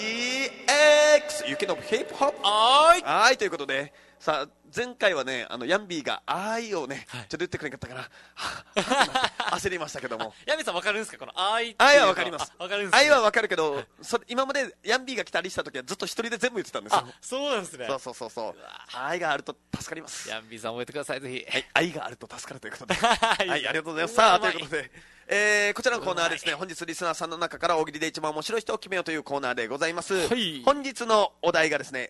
DX 雪のヒップホップはいということで、さあ前回はねヤンビーが「あい」をね、ちょっと言ってくれなかったから焦りましたけども。 ヤンビーさん分かるんですか、この「あい」 あいは分かります。 分かるんです、 あいは分かるけど、今までヤンビーが来たりした時はずっと一人で全部言ってたんですよ。 あ、そうなんですね。 そう愛があると助かります。 ヤンビーさん覚えてください、ぜひ。 はい、愛があると助かるということではい、ありがとうございます。さあということで、こちらのコーナーですね、本日リスナーさんの中から大喜利で一番面白い人を決めようというコーナーでございます。はい、本日のお題がですね、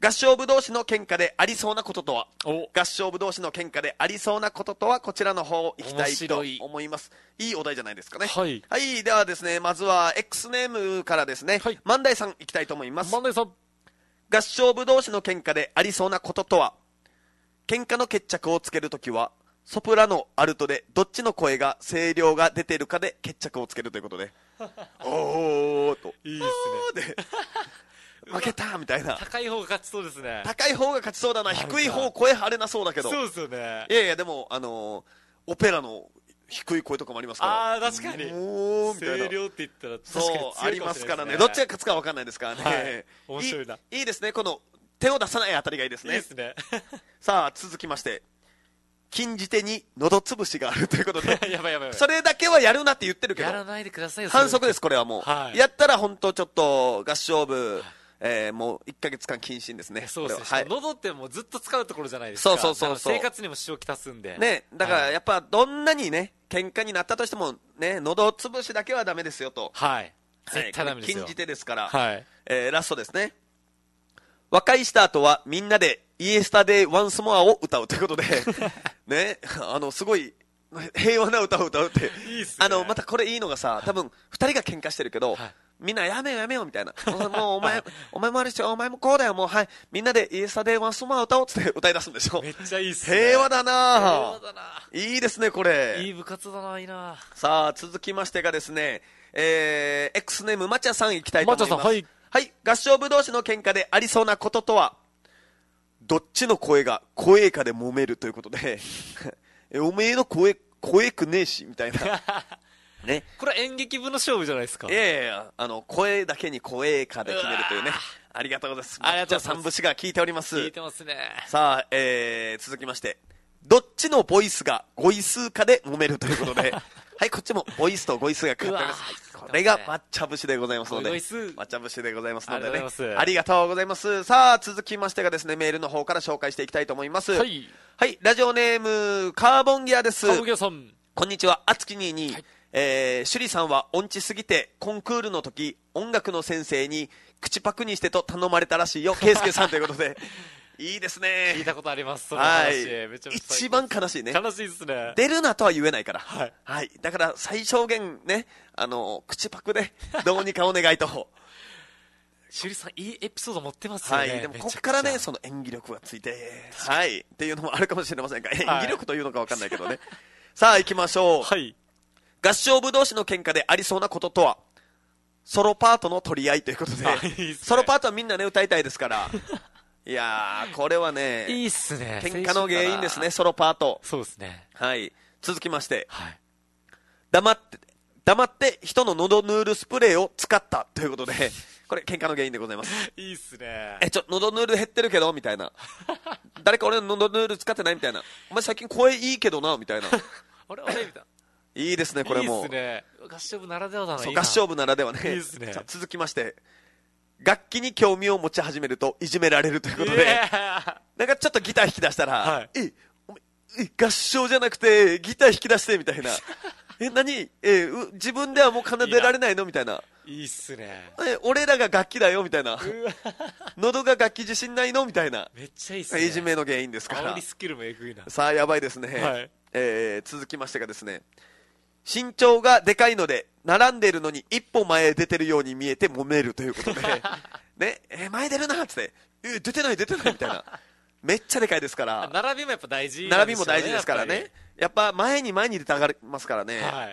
合唱部同士の喧嘩でありそうなこととは、合唱部同士の喧嘩でありそうなこととは、こちらの方行きたいと思います。いいお題じゃないですかね。はい。はい。ではですね、まずは X ネームからですね、はい、万代さん行きたいと思います。 万代さん。 合唱部同士の喧嘩でありそうなこととは、喧嘩の決着をつけるときは、ソプラノ、アルトでどっちの声が声量が出ているかで決着をつけるということでおーといいですね負けたみたいな。 高い方が勝ちそうですね。 高い方が勝ちそうだな。低い方声張れなそうだけど。 そうですよね。 いやいやでもオペラの低い声とかもありますから。 ああ確かに。声量って言ったら確かに強いかもしれないですね。 そうありますからね。どっちが勝つか分かんないですからね。はい、 面白いな。 いいですね。この手を出さないあたりがいいですね。 いいですね。 さあ続きまして。禁じ手に喉つぶしがあるということでやばいやばい。 それだけはやるなって言ってるけど。 やらないでくださいよ。 反則ですこれはもう。はい、やったら本当ちょっと合唱部。もう1ヶ月間謹慎ですね。 そうですね。はい、喉ってもうずっと使うところじゃないですか。そう生活にも支障をきたすんで。 ね、だからやっぱどんなにね、喧嘩になったとしてもね、喉つぶしだけはダメですよと。 はい。絶対ダメですよ。 禁じ手ですから。 はい。 ラストですね。和解した後はみんなでイエスタデイワンスモアを歌うということで、ね、すごい平和な歌を歌うって。 いいっすね。 またこれいいのがさ、多分2人が喧嘩してるけど、はい、みんなやめよみたいな。もうお前もあるし、お前もこうだよ、もうはい、みんなでイエスタデイワンスモア歌おうって歌い出すんでしょ。 めっちゃいいっすね。 平和だな平和だな。 いいですね、これ。 いい部活だな、いいな。 さあ、続きましてがですね、X ネームマチャさん行きたいと思います。 マチャさん、はい。 はい、合唱部同士の喧嘩でありそうなこととは、どっちの声が声かで揉めるということで、おめえの声くねえし、みたいな。ね。 これは演劇部の勝負じゃないですか。 いやいや、声だけに声かで決めるというね。ありがとうございます。 ありがとうございます。 三節が聞いております。 聞いてますね。 さあ、続きまして、どっちのボイスが語彙数かで揉めるということで、はい、こっちもボイスと語彙数がかかっております。これが抹茶節でございますので、抹茶節でございますのでね。ありがとうございます。さあ、続きましてがですね、メールの方から紹介していきたいと思います。はい。はい、ラジオネーム、カーボンギアです。 カーボンギアさん。 こんにちは、あつきにーにー。はい、趣里さんは音痴すぎて、コンクールの時、音楽の先生に口パクにしてと頼まれたらしいよ、ケイスケさんということで。いいですね。 聞いたことあります。その話、 はい、めちゃめちゃ一番悲しいね。 悲しいですね。 出るなとは言えないから。 はい。 はい。だから最小限ね、口パクでどうにかお願いと。 趣里さん、いいエピソード持ってますよね。 はい。でもここからね、その演技力がついて、はい。っていうのもあるかもしれませんが、演技力というのかわかんないけどね。さあ行きましょう。 はい。 合唱部同士の喧嘩でありそうなこととは、ソロパートの取り合いということで、 いいっすね、 ソロパートはみんなね、歌いたいですから。いやー、これはね、 いいっすね。 喧嘩の原因ですね、ソロパート。 そうですね。 はい。続きまして、 はい。 黙って人の喉ヌールスプレーを使ったということで、これ喧嘩の原因でございます。 いいっすね。 喉ヌール減ってるけどみたいな。誰か俺の喉ヌール使ってないみたいな。お前最近声いいけどなみたいな。 あれみたいな。 いいですね、これも。 いいっすね。合唱部ならではだな。 そう、合唱部ならではね。 いいっすね。 さあ続きまして、楽器に興味を持ち始めるといじめられるということで、なんかちょっとギター弾き出したら、 はい、 合唱じゃなくてギター弾き出してみたいな。何自分ではもう奏でられないのみたいな。 いいっすね。 俺らが楽器だよみたいな。喉が楽器自信ないのみたいな。 めっちゃいいっすね。 いじめの原因ですから。 煽りスキルもえぐいな。 さあ、やばいですね。 はい。 続きましてがですね、身長がでかいので並んでいるのに一歩前へ出てるように見えて揉めるということでね、前出るなっつって出てないみたいな。めっちゃでかいですから。 並びもやっぱ大事、 ね、並びも大事ですからね。やっぱ前に出たがりますからね。 はい。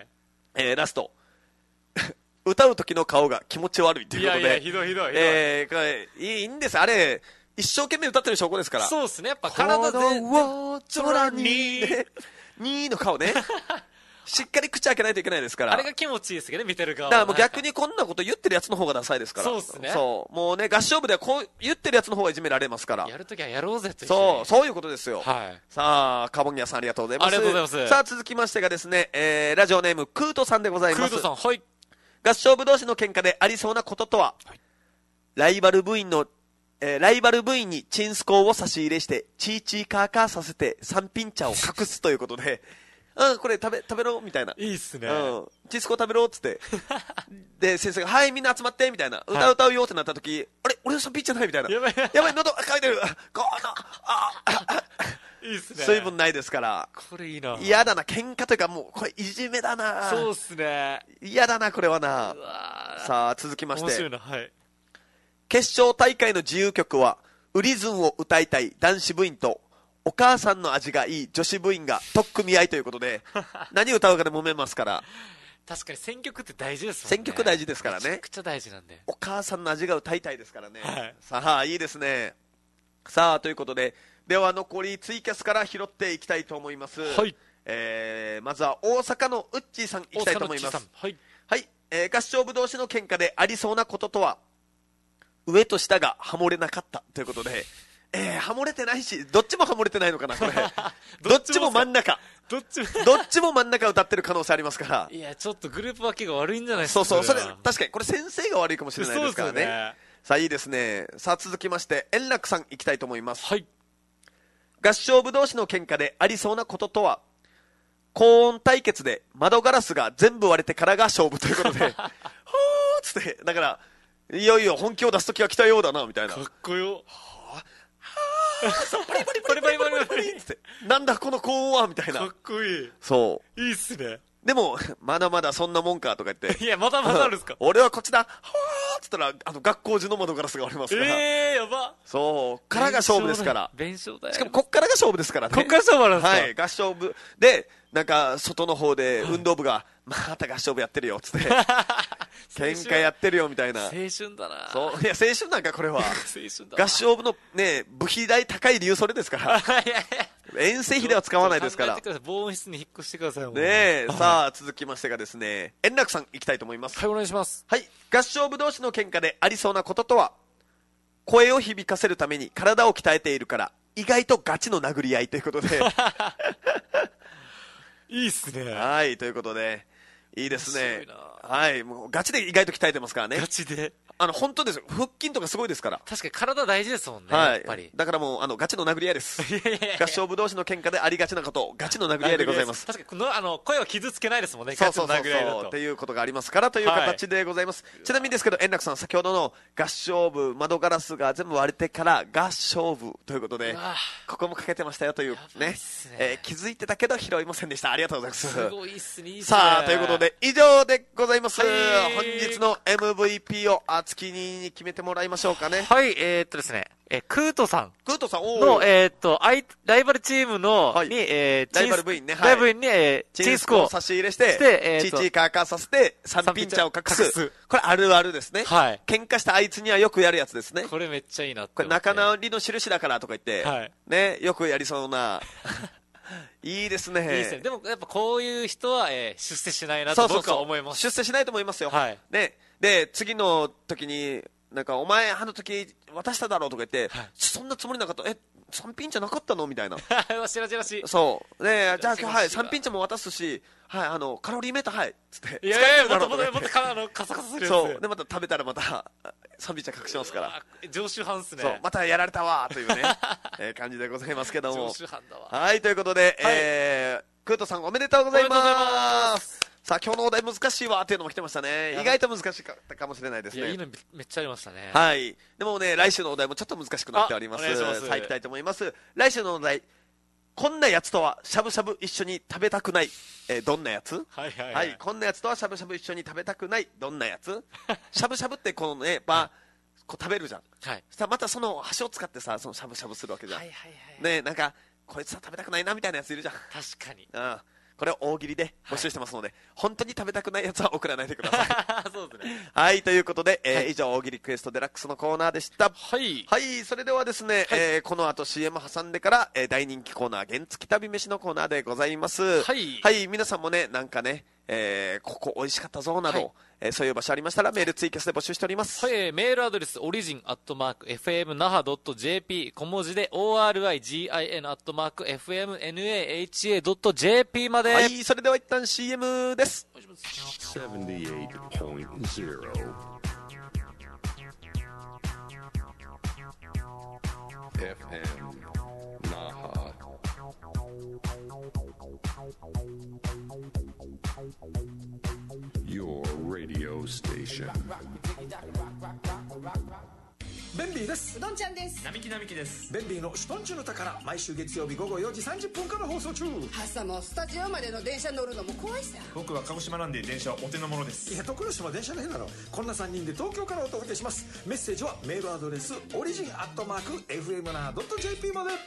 ラスト歌う時の顔が気持ち悪いということで、 いやひどいいいんです。あれ一生懸命歌ってる証拠ですから。 そうですね。やっぱ体全然空ににの顔ねしっかり口開けないといけないですから。 あれが気持ちいいですけどね、見てる側は。だからもう逆にこんなこと言ってるやつの方がダサいですから。 そうですね。 そう。もうね、合唱部ではこう言ってるやつの方がいじめられますから。 やるときはやろうぜと。 そういうことですよ。 はい。 さあ、カボンギアさんありがとうございます。 ありがとうございます。 さあ、続きましてがですね、ラジオネーム、クートさんでございます。 クートさん、はい。 合唱部同士の喧嘩でありそうなこととは、はい、ライバル部員にチンスコーを差し入れして、チーチーカーカーさせて三品茶を隠すということで、 これ食べろみたいな。 いいっすね。 チスコ食べろっつって。で、先生が、はい、みんな集まってみたいな。歌うよってなった時、あれ俺の3ピッチじゃないみたいな。やばい、喉乾いてる。 いいっすね。 水分ないですから。 これいいな。 嫌だな、喧嘩というかもう、これいじめだな。 そうっすね。 嫌だな、これはな。さあ、続きまして。 面白いな、はい。 決勝大会の自由曲は、ウリズンを歌いたい男子部員と、お母さんの味がいい女子部員が取っ組み合いということで、何歌うかで揉めますから。 確かに選曲って大事ですもんね。 選曲大事ですからね。 めちゃくちゃ大事なんで。 お母さんの味が歌いたいですからね。 はい、 さあ、いいですね。さあ、ということで、では残りツイキャスから拾っていきたいと思います。 はい。 まずは大阪のウッチーさんいきたいと思います。 はい。 はい。合唱部同士の喧嘩でありそうなこととは、上と下がハモれなかったということで、ハモれてないし、どっちもハモれてないのかな、これ。どっちも真ん中。どっちも真ん中歌ってる可能性ありますから。 いや、ちょっとグループ分けが悪いんじゃないですか。 そう、それ、確かに、これ先生が悪いかもしれないですからね。さあ、いいですね。さあ、続きまして、円楽さんいきたいと思います。 はい。 合唱部同士の喧嘩でありそうなこととは、高音対決で窓ガラスが全部割れてからが勝負ということで、ほーっつって、だから、いよいよ本気を出すときは来たようだな、みたいな。 かっこよ。 パリパリパリパリパリパリって、なんだこの高音はみたいな。 かっこいい。 そう。 いいっすね。 でも、まだまだそんなもんかとか言って。 いや、まだまだあるんですか。 俺はこっちだ。はーっつったら、学校中の窓ガラスが割れますから。 やば。 そう。からが勝負ですから。 弁償だよ。 しかもこっからが勝負ですからね。 こっから勝負なんですか。 はい。合唱部で、なんか、外の方で運動部が、また合唱部やってるよ、つって。喧嘩やってるよ、みたいな。 青春だな。 そう。いや、青春なんかこれは。 青春だ。 合唱部のね、部費代高い理由それですから。遠征費では使わないですから。 防音室に引っ越してください。 ねえ、さあ、続きましてがですね、円楽さん行きたいと思います。 はい、お願いします。 はい。合唱部同士の喧嘩でありそうなこととは、声を響かせるために体を鍛えているから、意外とガチの殴り合いということで。 いいっすね。 はい、ということで、いいですね。はい、もうガチで意外と鍛えてますからね。 ガチで。 本当ですよ。腹筋とかすごいですから。 確かに体大事ですもんね。 はい。 やっぱり。 だからもう、ガチの殴り合いです。合唱部同士の喧嘩でありがちなこと、ガチの殴り合いでございます。 確かに、声は傷つけないですもんね。 そうそうそう。っていうことがありますからという形でございます。ちなみにですけど、円楽さん、先ほどの合唱部、窓ガラスが全部割れてから合唱部ということで、ここもかけてましたよというね。気づいてたけど拾いませんでした。ありがとうございます。 すごいっすね。 さあ、ということで、以上でございます。本日の MVP を月に決めてもらいましょうかね。 はい、ですね、クートさんの、 ライバルチームの、 ライバル部員ね。 ライバル部員に、 チースコを差し入れして、チーチーカーカーさせて、3ピンチャーを隠す。これあるあるですね。 はい。 喧嘩したあいつにはよくやるやつですね。 これめっちゃいいなって。 これ仲直りの印だからとか言って、ね、よくやりそうな。いいですね。 いいですね。でもやっぱこういう人は、出世しないなと僕は思います。 出世しないと思いますよ。 はい。 ね、で、次の時に、なんか、お前、あの時、渡しただろうとか言って、そんなつもりなかった。3ピンチゃなかったのみたいな。 しらじらしい。 そう。ねじゃあ今日、はい、3ピンチも渡すし、はい、カロリーメーター、はい、つって。 いやいや、もっとカサカサするやつ。 そう。で、また食べたらまた、3ピンチ隠しますから。 常習犯っすね。 そう。またやられたわ、というね、感じでございますけども。 常習犯だわ。 はい、ということで、クートさんおめでとうございます。さあ、今日のお題難しいわっていうのも来てましたね。意外と難しかったかもしれないですね。 いや、いいのめっちゃありましたね。 はい。でもね、来週のお題もちょっと難しくなっております。さあ、行きたいと思います。来週のお題、こんなやつとはしゃぶしゃぶ一緒に食べたくない。どんなやつ？はい。こんなやつとはしゃぶしゃぶ一緒に食べたくない。どんなやつ？しゃぶしゃぶってこのね、こう食べるじゃん。はい。そしたらまたその箸を使ってさ、そのしゃぶしゃぶするわけじゃん。ね、なんか、こいつは食べたくないなみたいなやついるじゃん。 確かに。 これを大喜利で募集してますので、本当に食べたくないやつは送らないでください。 そうですね。 はい、ということで、以上、大喜利クエストデラックスのコーナーでした。 はい。 はい、それではですね、この後 CM 挟んでから、大人気コーナー、原付旅飯のコーナーでございます。はい。はい、皆さんもね、なんかね、ここ美味しかったぞなど、そういう場所ありましたらメールツイキャスで募集しております。 はい、メールアドレスオリジン@fmnaha.jp 小文字で origin@fmnaha.jp まで。 はい、それでは一旦 CM です。 78.0 FM Naha Your radio station. ベンビーです。 うどんちゃんです。 並木です。 ベンビーのシュトンチュの宝、毎週月曜日午後4時30分から放送中。 朝もスタジオまでの電車乗るのも怖いさ。 僕は鹿児島なんで電車はお手の物です。 いや、徳之島電車の変だろ。こんな3人で東京からお届けします。メッセージはメールアドレスオリジン@fmna.jp まで。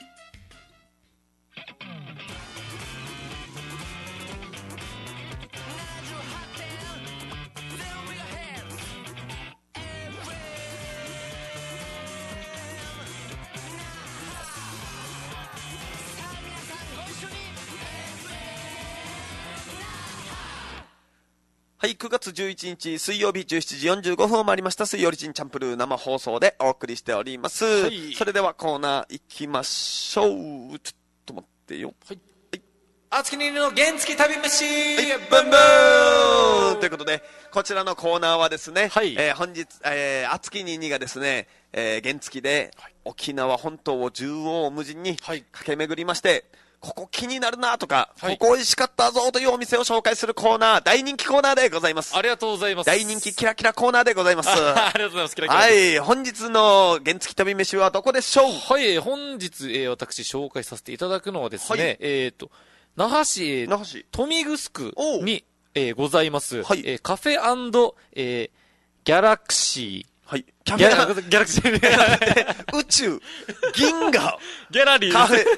はい、9月11日水曜日17時45分を回りました。水曜日チャンプルー生放送でお送りしております。はい、それではコーナー行きましょう。ちょっと待ってよ。はい。 あつきにの原付旅飯、 はい、ブンブーンということで、こちらのコーナーはですね、はい、本日、あつきににがですね、原付で沖縄本島を縦横無尽に駆け巡りまして、ここ気になるなとか、はい、ここ美味しかったぞというお店を紹介するコーナー、大人気コーナーでございます。 ありがとうございます。 大人気キラキラコーナーでございます。 ありがとうございます。キラキラ。 はい、本日の原付旅飯はどこでしょう？ はい、本日、私紹介させていただくのはですね、はい、那覇市、豊見城に、ございます、はい、カフェ&ギャラクシー。 はい。 ギャラクシー。 宇宙、銀河、 ギャラリー。 カフェ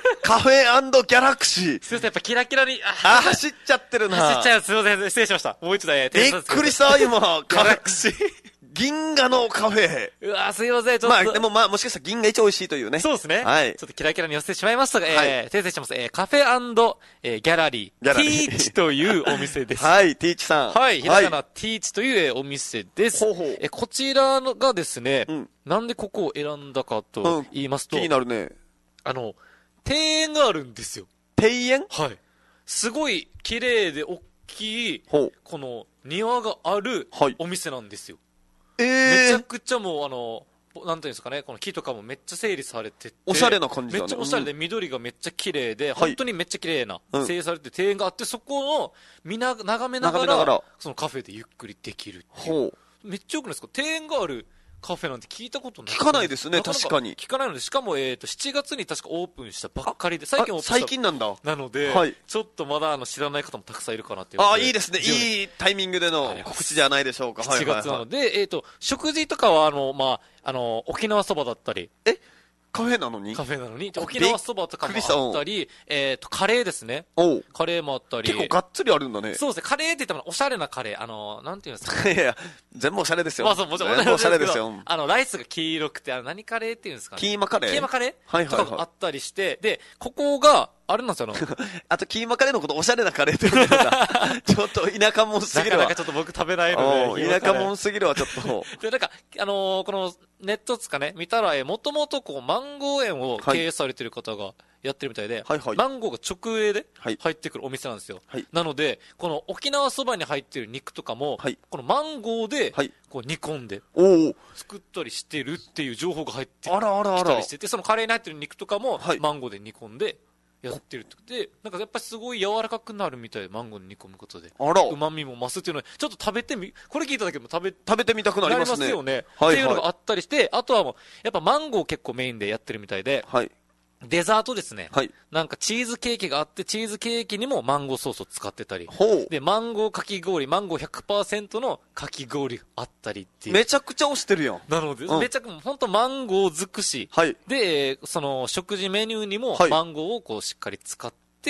&ギャラクシー。 すいません、やっぱキラキラに、 走っちゃってるな。 走っちゃう、すいません、失礼しました。もう一度、 びっくりした、今、 ギャラクシー。 銀河のカフェ。 うわすいません、ちょっと。 まあ、でももしかしたら銀河一美味しいというね。 そうですね。 はい。 ちょっとキラキラに寄せてしまいましたが、訂正します。カフェ&ギャラリー。ティーチというお店です。 はい、ティーチさん。 はい、ひらがなティーチというお店です。こちらがですね、なんでここを選んだかと言いますと、 気になるね。 庭園があるんですよ。 庭園？ はい。すごい綺麗で大きい、この庭があるお店なんですよ。めちゃくちゃもうなんていうんですかね、この木とかもめっちゃ整理されてて、 おしゃれな感じだね。 めっちゃおしゃれで、緑がめっちゃ綺麗で、本当にめっちゃ綺麗な、整理されて庭園があって、そこを眺めながら、そのカフェでゆっくりできるっていう。めっちゃよくないですか？庭園があるカフェなんて聞いたことない。 聞かないですね、確かに。 聞かないので、しかも、7月に確かオープンしたばっかりで、 最近なんだ。 なので、ちょっとまだ知らない方もたくさんいるかなっていう。 いいですね。いいタイミングでの告知じゃないでしょうか。 7月なので、食事とかは、沖縄そばだったり。 カフェなのに沖縄そばとかもあったり、カレーですね。カレーもあったり。 結構がっつりあるんだね。 そうですね。カレーって言ったらおしゃれなカレー。なんていうんですか。 いや、全部おしゃれですよ。 まあそう、もちろん全部おしゃれですよ。 ライスが黄色くて、何カレーっていうんですかね。 キーマカレーとかもあったりして、で、ここが、あれなんですよ、 あと、キーマカレーのことおしゃれなカレーって言うんだ。ちょっと田舎もんすぎるわ。 なかなかちょっと僕食べないので。田舎もんすぎるわ、ちょっと。 で、なんか、この、ネットですかね、見たら、もともとマンゴー園を経営されてる方がやってるみたいで、マンゴーが直営で入ってくるお店なんですよ。なので、この沖縄そばに入ってる肉とかも、このマンゴーで、煮込んで、作ったりしてるっていう情報が入ってきたりしてて、そのカレーに入ってる肉とかも、マンゴーで煮込んで、やってるってで、なんかやっぱりすごい柔らかくなるみたいで、マンゴーに煮込むことで、旨味も増すっていうのは、ちょっと食べてこれ聞いただけでも食べてみたくなりますよね。っていうのがあったりして、あとはもう、やっぱマンゴー結構メインでやってるみたいで、デザートですね。なんかチーズケーキがあって、チーズケーキにもマンゴーソースを使ってたり。で、マンゴーかき氷、マンゴー 100% のかき氷があったりっていう。 めちゃくちゃ推してるやん。 なので、めちゃくちゃ、ほんとマンゴー尽くし。で、その食事メニューにもマンゴーをしっかり使って、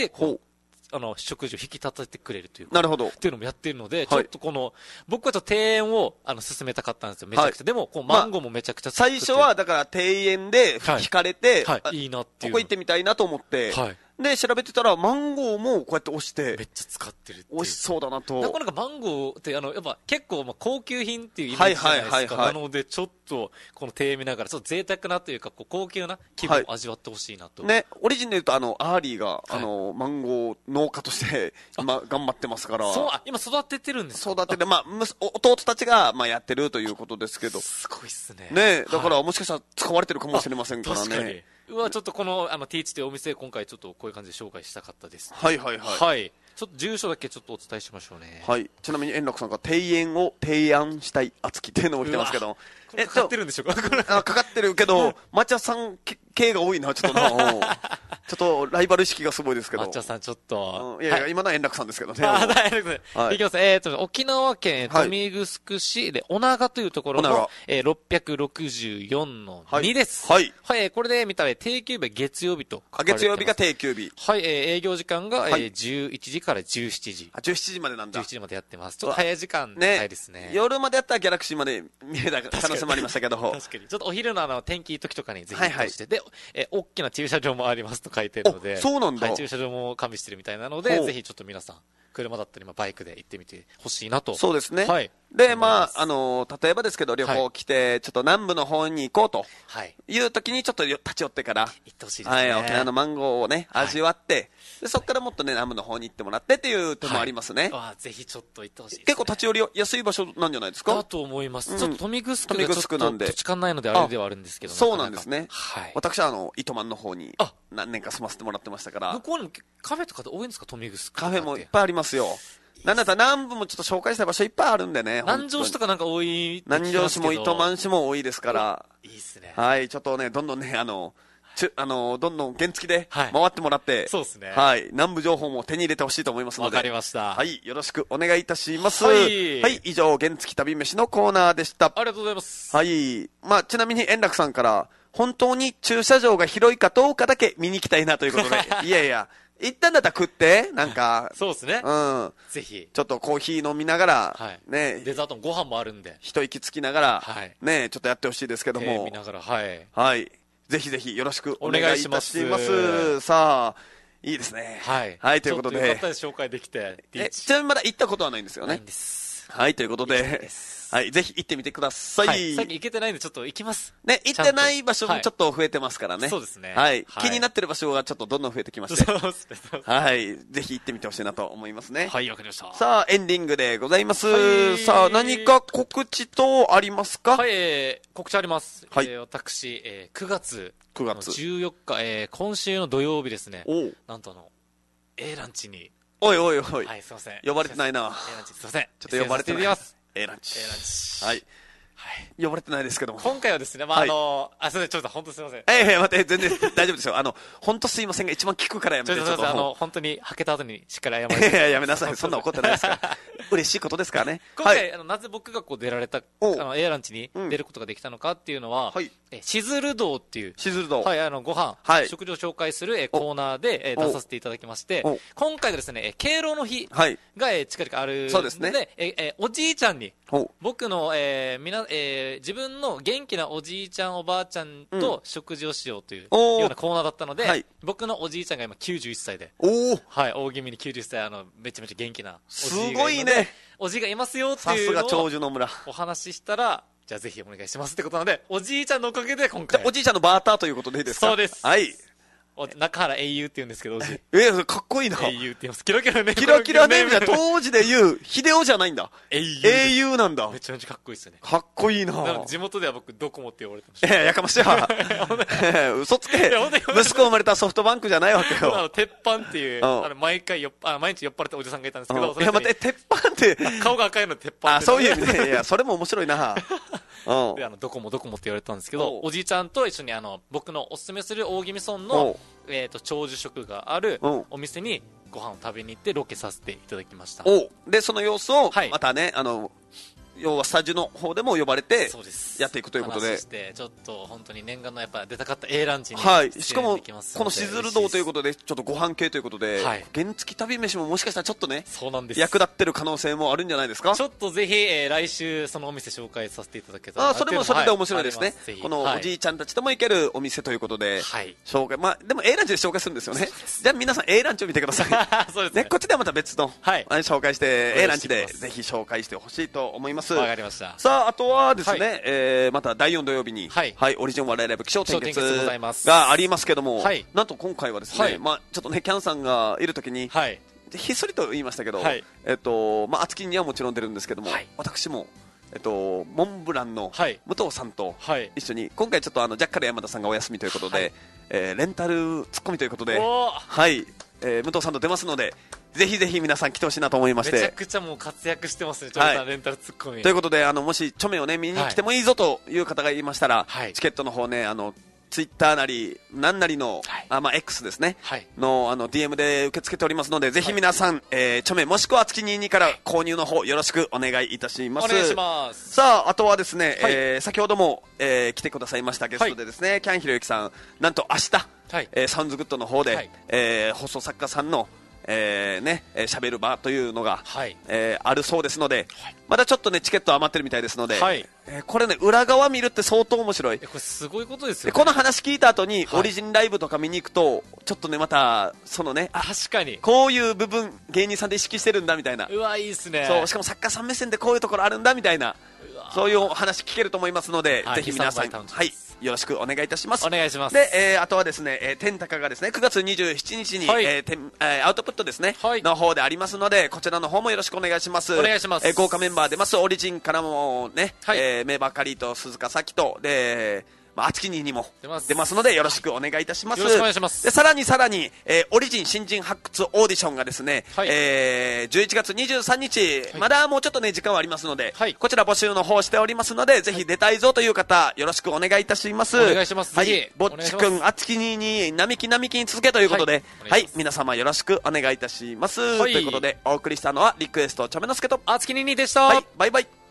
食事を引き立ててくれるというか。 なるほど。 っていうのもやってるので、ちょっと僕はちょっと庭園を、進めたかったんですよ。めちゃくちゃ。でも、マンゴーもめちゃくちゃ最初は、だから庭園で惹かれて、 いいなっていう。 ここ行ってみたいなと思って、で、調べてたら、マンゴーもこうやって押して、 めっちゃ使ってるっていう。 美味しそうだなと。 なかなかマンゴーって、やっぱ結構、高級品っていうイメージじゃないですか。なので、ちょっと、この庭園見ながら、ちょっと贅沢なというか、高級な気分を味わってほしいなと。 ね、オリジンで言うと、アーリーが、マンゴー農家として、今、頑張ってますから。 そう、今育ててるんですか？ 育てて、弟たちが、やってるということですけど。 すごいっすね。 ね、だから、もしかしたら使われてるかもしれませんからね。 確かに。 ちょっとこのティーチというお店、今回ちょっとこういう感じで紹介したかったです。 はいはいはい。 はい。ちょっと住所だけちょっとお伝えしましょうね。 はい。ちなみに円楽さんが庭園を提案したいあつきっていうのも来てますけど。 かかってるんでしょうかかかってるけど、抹茶さん系が多いな、ちょっとな。ちょっとライバル意識がすごいですけど。 抹茶さんちょっと。 いやいや、今のは円楽さんですけどね。 いきます。沖縄県豊見城市で、女川というところの、664の2です。 はい。 はい、これで見たら定休日月曜日と書かれてます。 月曜日が定休日。 はい、営業時間が11時から17時。 17時までなんだ。 17時までやってます。ちょっと早い時間帯ですね。 夜までやったらギャラクシーまで見えた可能性もありましたけど。 確かに。ちょっとお昼の天気いい時とかにぜひ行ってして、で、大きな駐車場もありますと書いてるので、 そうなんだ。 はい、駐車場も完備してるみたいなので、ぜひちょっと皆さん、車だったり、バイクで行ってみてほしいなと。 そうですね。 はい。 で、例えばですけど、旅行来て、ちょっと南部の方に行こうと。はい。いう時にちょっと立ち寄ってから、 行ってほしいですね。 はい、沖縄のマンゴーをね、味わって、で、そこからもっとね、南部の方に行ってもらってっていう手もありますね。 ぜひちょっと行ってほしいです。 結構立ち寄り安い場所なんじゃないですか？ だと思います。ちょっと富城がちょっと土地勘ないのであれではあるんですけど。 そうなんですね。 はい。 私は糸満の方に何年か住ませてもらってましたから。 向こうにもカフェとかで多いんですか、富城？ カフェもいっぱいありますよ。なんだったら南部もちょっと紹介した場所いっぱいあるんでね。 南城市とかなんか多い。 南城市も糸満市も多いですから。 いいっすね。 はい、ちょっとね、どんどんね、どんどん原付で回ってもらって、 そうですね。 はい、南部情報も手に入れてほしいと思いますので。 わかりました。 はい、よろしくお願いいたします。はい。はい、以上、原付旅飯のコーナーでした。 ありがとうございます。 はい。ちなみに円楽さんから、本当に駐車場が広いかどうかだけ見に行きたいなということで、いやいや、一旦だったら食って、なんか、 そうですね。 うん。 ぜひ。 ちょっとコーヒー飲みながら、 はい。 ね。 デザートもご飯もあるんで。 一息つきながら、 はい。 ね、ちょっとやってほしいですけども。 見ながら、はい。 はい。ぜひぜひよろしくお願いいたします。さあ、いいですね。 はい。 はい、ということで。 よかったです、紹介できて。 ちなみにまだ行ったことはないんですよね。 ないんです。 はい、ということで。はい、ぜひ行ってみてください。はい、 さっき行けてないんでちょっと行きます。 ね、行ってない場所もちょっと増えてますからね。 そうですね。 はい。気になってる場所がちょっとどんどん増えてきまして。 そうですね。 はい。ぜひ行ってみてほしいなと思いますね。 はい、わかりました。 さあ、エンディングでございます。さあ、何か告知等ありますか？ はい、告知あります。 はい。 私、9月 14 日、今週の土曜日ですね。なんとA ランチに。 おいおいおい。 はい、すいません。 呼ばれてないな。 A ランチ、すいません。 ちょっと呼ばれてない。A ランチ。はい。 はい。 呼ばれてないですけども。 今回はですね、すいません、ちょっと本当すいません。 待って、全然大丈夫ですよ。本当すいませんが一番聞くからやめて。 ちょっと本当にはけた後にしっかり謝ります。 やめなさい。そんな怒ってないですから。嬉しいことですからね。 今回、なぜ僕が出られた、A ランチに出ることができたのかっていうのは、しずる堂っていう、 しずる堂。 はい、ご飯、食事を紹介するコーナーで出させていただきまして、今回ですね、敬老の日が近々あるので、おじいちゃんに、僕の、自分の元気なおじいちゃんおばあちゃんと食事をしようというようなコーナーだったので、僕のおじいちゃんが今91歳で、はい、大気味に90歳、めちゃめちゃ元気なおじいがいるので、すごいね。おじいがいますよっていうのをお話ししたら、じゃあぜひお願いしますってことなので、おじいちゃんのおかげで今回。 おじいちゃんのバーターということでいいですか？ そうです。 はい。 中原英雄って言うんですけど、おじ。 かっこいいな。 英雄って言います。キラキラネーム。 キラキラネームじゃ、当時で言う、秀夫じゃないんだ。 英雄。 英雄なんだ。 めちゃめちゃかっこいいですよね。 かっこいいな。 地元では僕、ドコモって呼ばれてました。 やかましいわ。嘘つけ。息子生まれたソフトバンクじゃないわけよ。 鉄板っていう、毎日酔っ払っておじさんがいたんですけど。 いや、待って、鉄板って。 顔が赤いの鉄板って。 そういう意味で。いや、それも面白いな。 で、ドコモって言われたんですけど、おじいちゃんと一緒に僕のおすすめする大宜味村の、長寿食があるお店にご飯を食べに行ってロケさせていただきました。 で、その様子を、またね、要はスタジオの方でも呼ばれてやっていくということで、 ちょっと本当に念願のやっぱ出たかった A ランチに、 はい、しかもこのしずる堂ということでちょっとご飯系ということで、原付旅飯ももしかしたらちょっとね、 そうなんです、 役立ってる可能性もあるんじゃないですか。 ちょっとぜひ、来週そのお店紹介させていただけたら。 それもそれで面白いですね。このおじいちゃんたちとも行けるお店ということで、紹介、でも A ランチで紹介するんですよね。じゃあ皆さん A ランチを見てください。 そうですね。 こっちではまた別の紹介して A ランチでぜひ紹介してほしいと思います。 わかりました。 さあ、あとはですね、また第4土曜日に、オリジン笑いライブ気象点結がありますけども、なんと今回はですね、ちょっとね、キャンさんがいるときに、ひっそりと言いましたけど、あつきにはもちろん出るんですけども、私も、モンブランの武藤さんと一緒に、今回ちょっとジャッカル山田さんがお休みということで、 レンタルツッコミということで、はい、武藤さんと出ますので、ぜひぜひ皆さん来てほしいなと思いまして。 めちゃくちゃもう活躍してますね、チョメさん、レンタルツッコミ。 ということで、もしチョメをね、見に来てもいいぞという方がいましたら、チケットの方ね、ツイッターなり、なんなりの、X ですね、の、DM で受け付けておりますので、ぜひ皆さん、チョメもしくは月22から購入の方、よろしくお願いいたします。 お願いします。 さあ、あとはですね、先ほども、来てくださいましたゲストでですね、キャンひろゆきさん、なんと明日、サウンズグッドの方で、放送作家さんの、喋る場というのが、あるそうですので、まだちょっとねチケット余ってるみたいですので、これね裏側見るって相当面白い。 これすごいことですよね。 この話聞いた後にオリジンライブとか見に行くと、ちょっとねまたそのね、 確かにこういう部分芸人さんで意識してるんだみたいな。 うわいいですね。 そう、しかも作家さん目線でこういうところあるんだみたいな、そういう話聞けると思いますので、ぜひ皆さんよろしくお願いいたします。 お願いします。 で、あとはですね、天高がですね9月27日に、アウトプットですね、の方でありますので、こちらの方もよろしくお願いします。 お願いします。 豪華メンバー出ます。オリジンからもね、メーバーカリーと鈴鹿咲とで、厚木にも出ますのでよろしくお願いいたします。 よろしくお願いします。 でさらに、オリジン新人発掘オーディションがですね、11月23日、まだもうちょっとね時間はありますので、こちら募集の方しておりますので、ぜひ出たいぞという方よろしくお願いいたします。 お願いします。 ぼっちくん厚木に並木に続けということで、皆様よろしくお願いいたします。ということでお送りしたのはリクエストチョメノスケと厚木にでした。 バイバイ。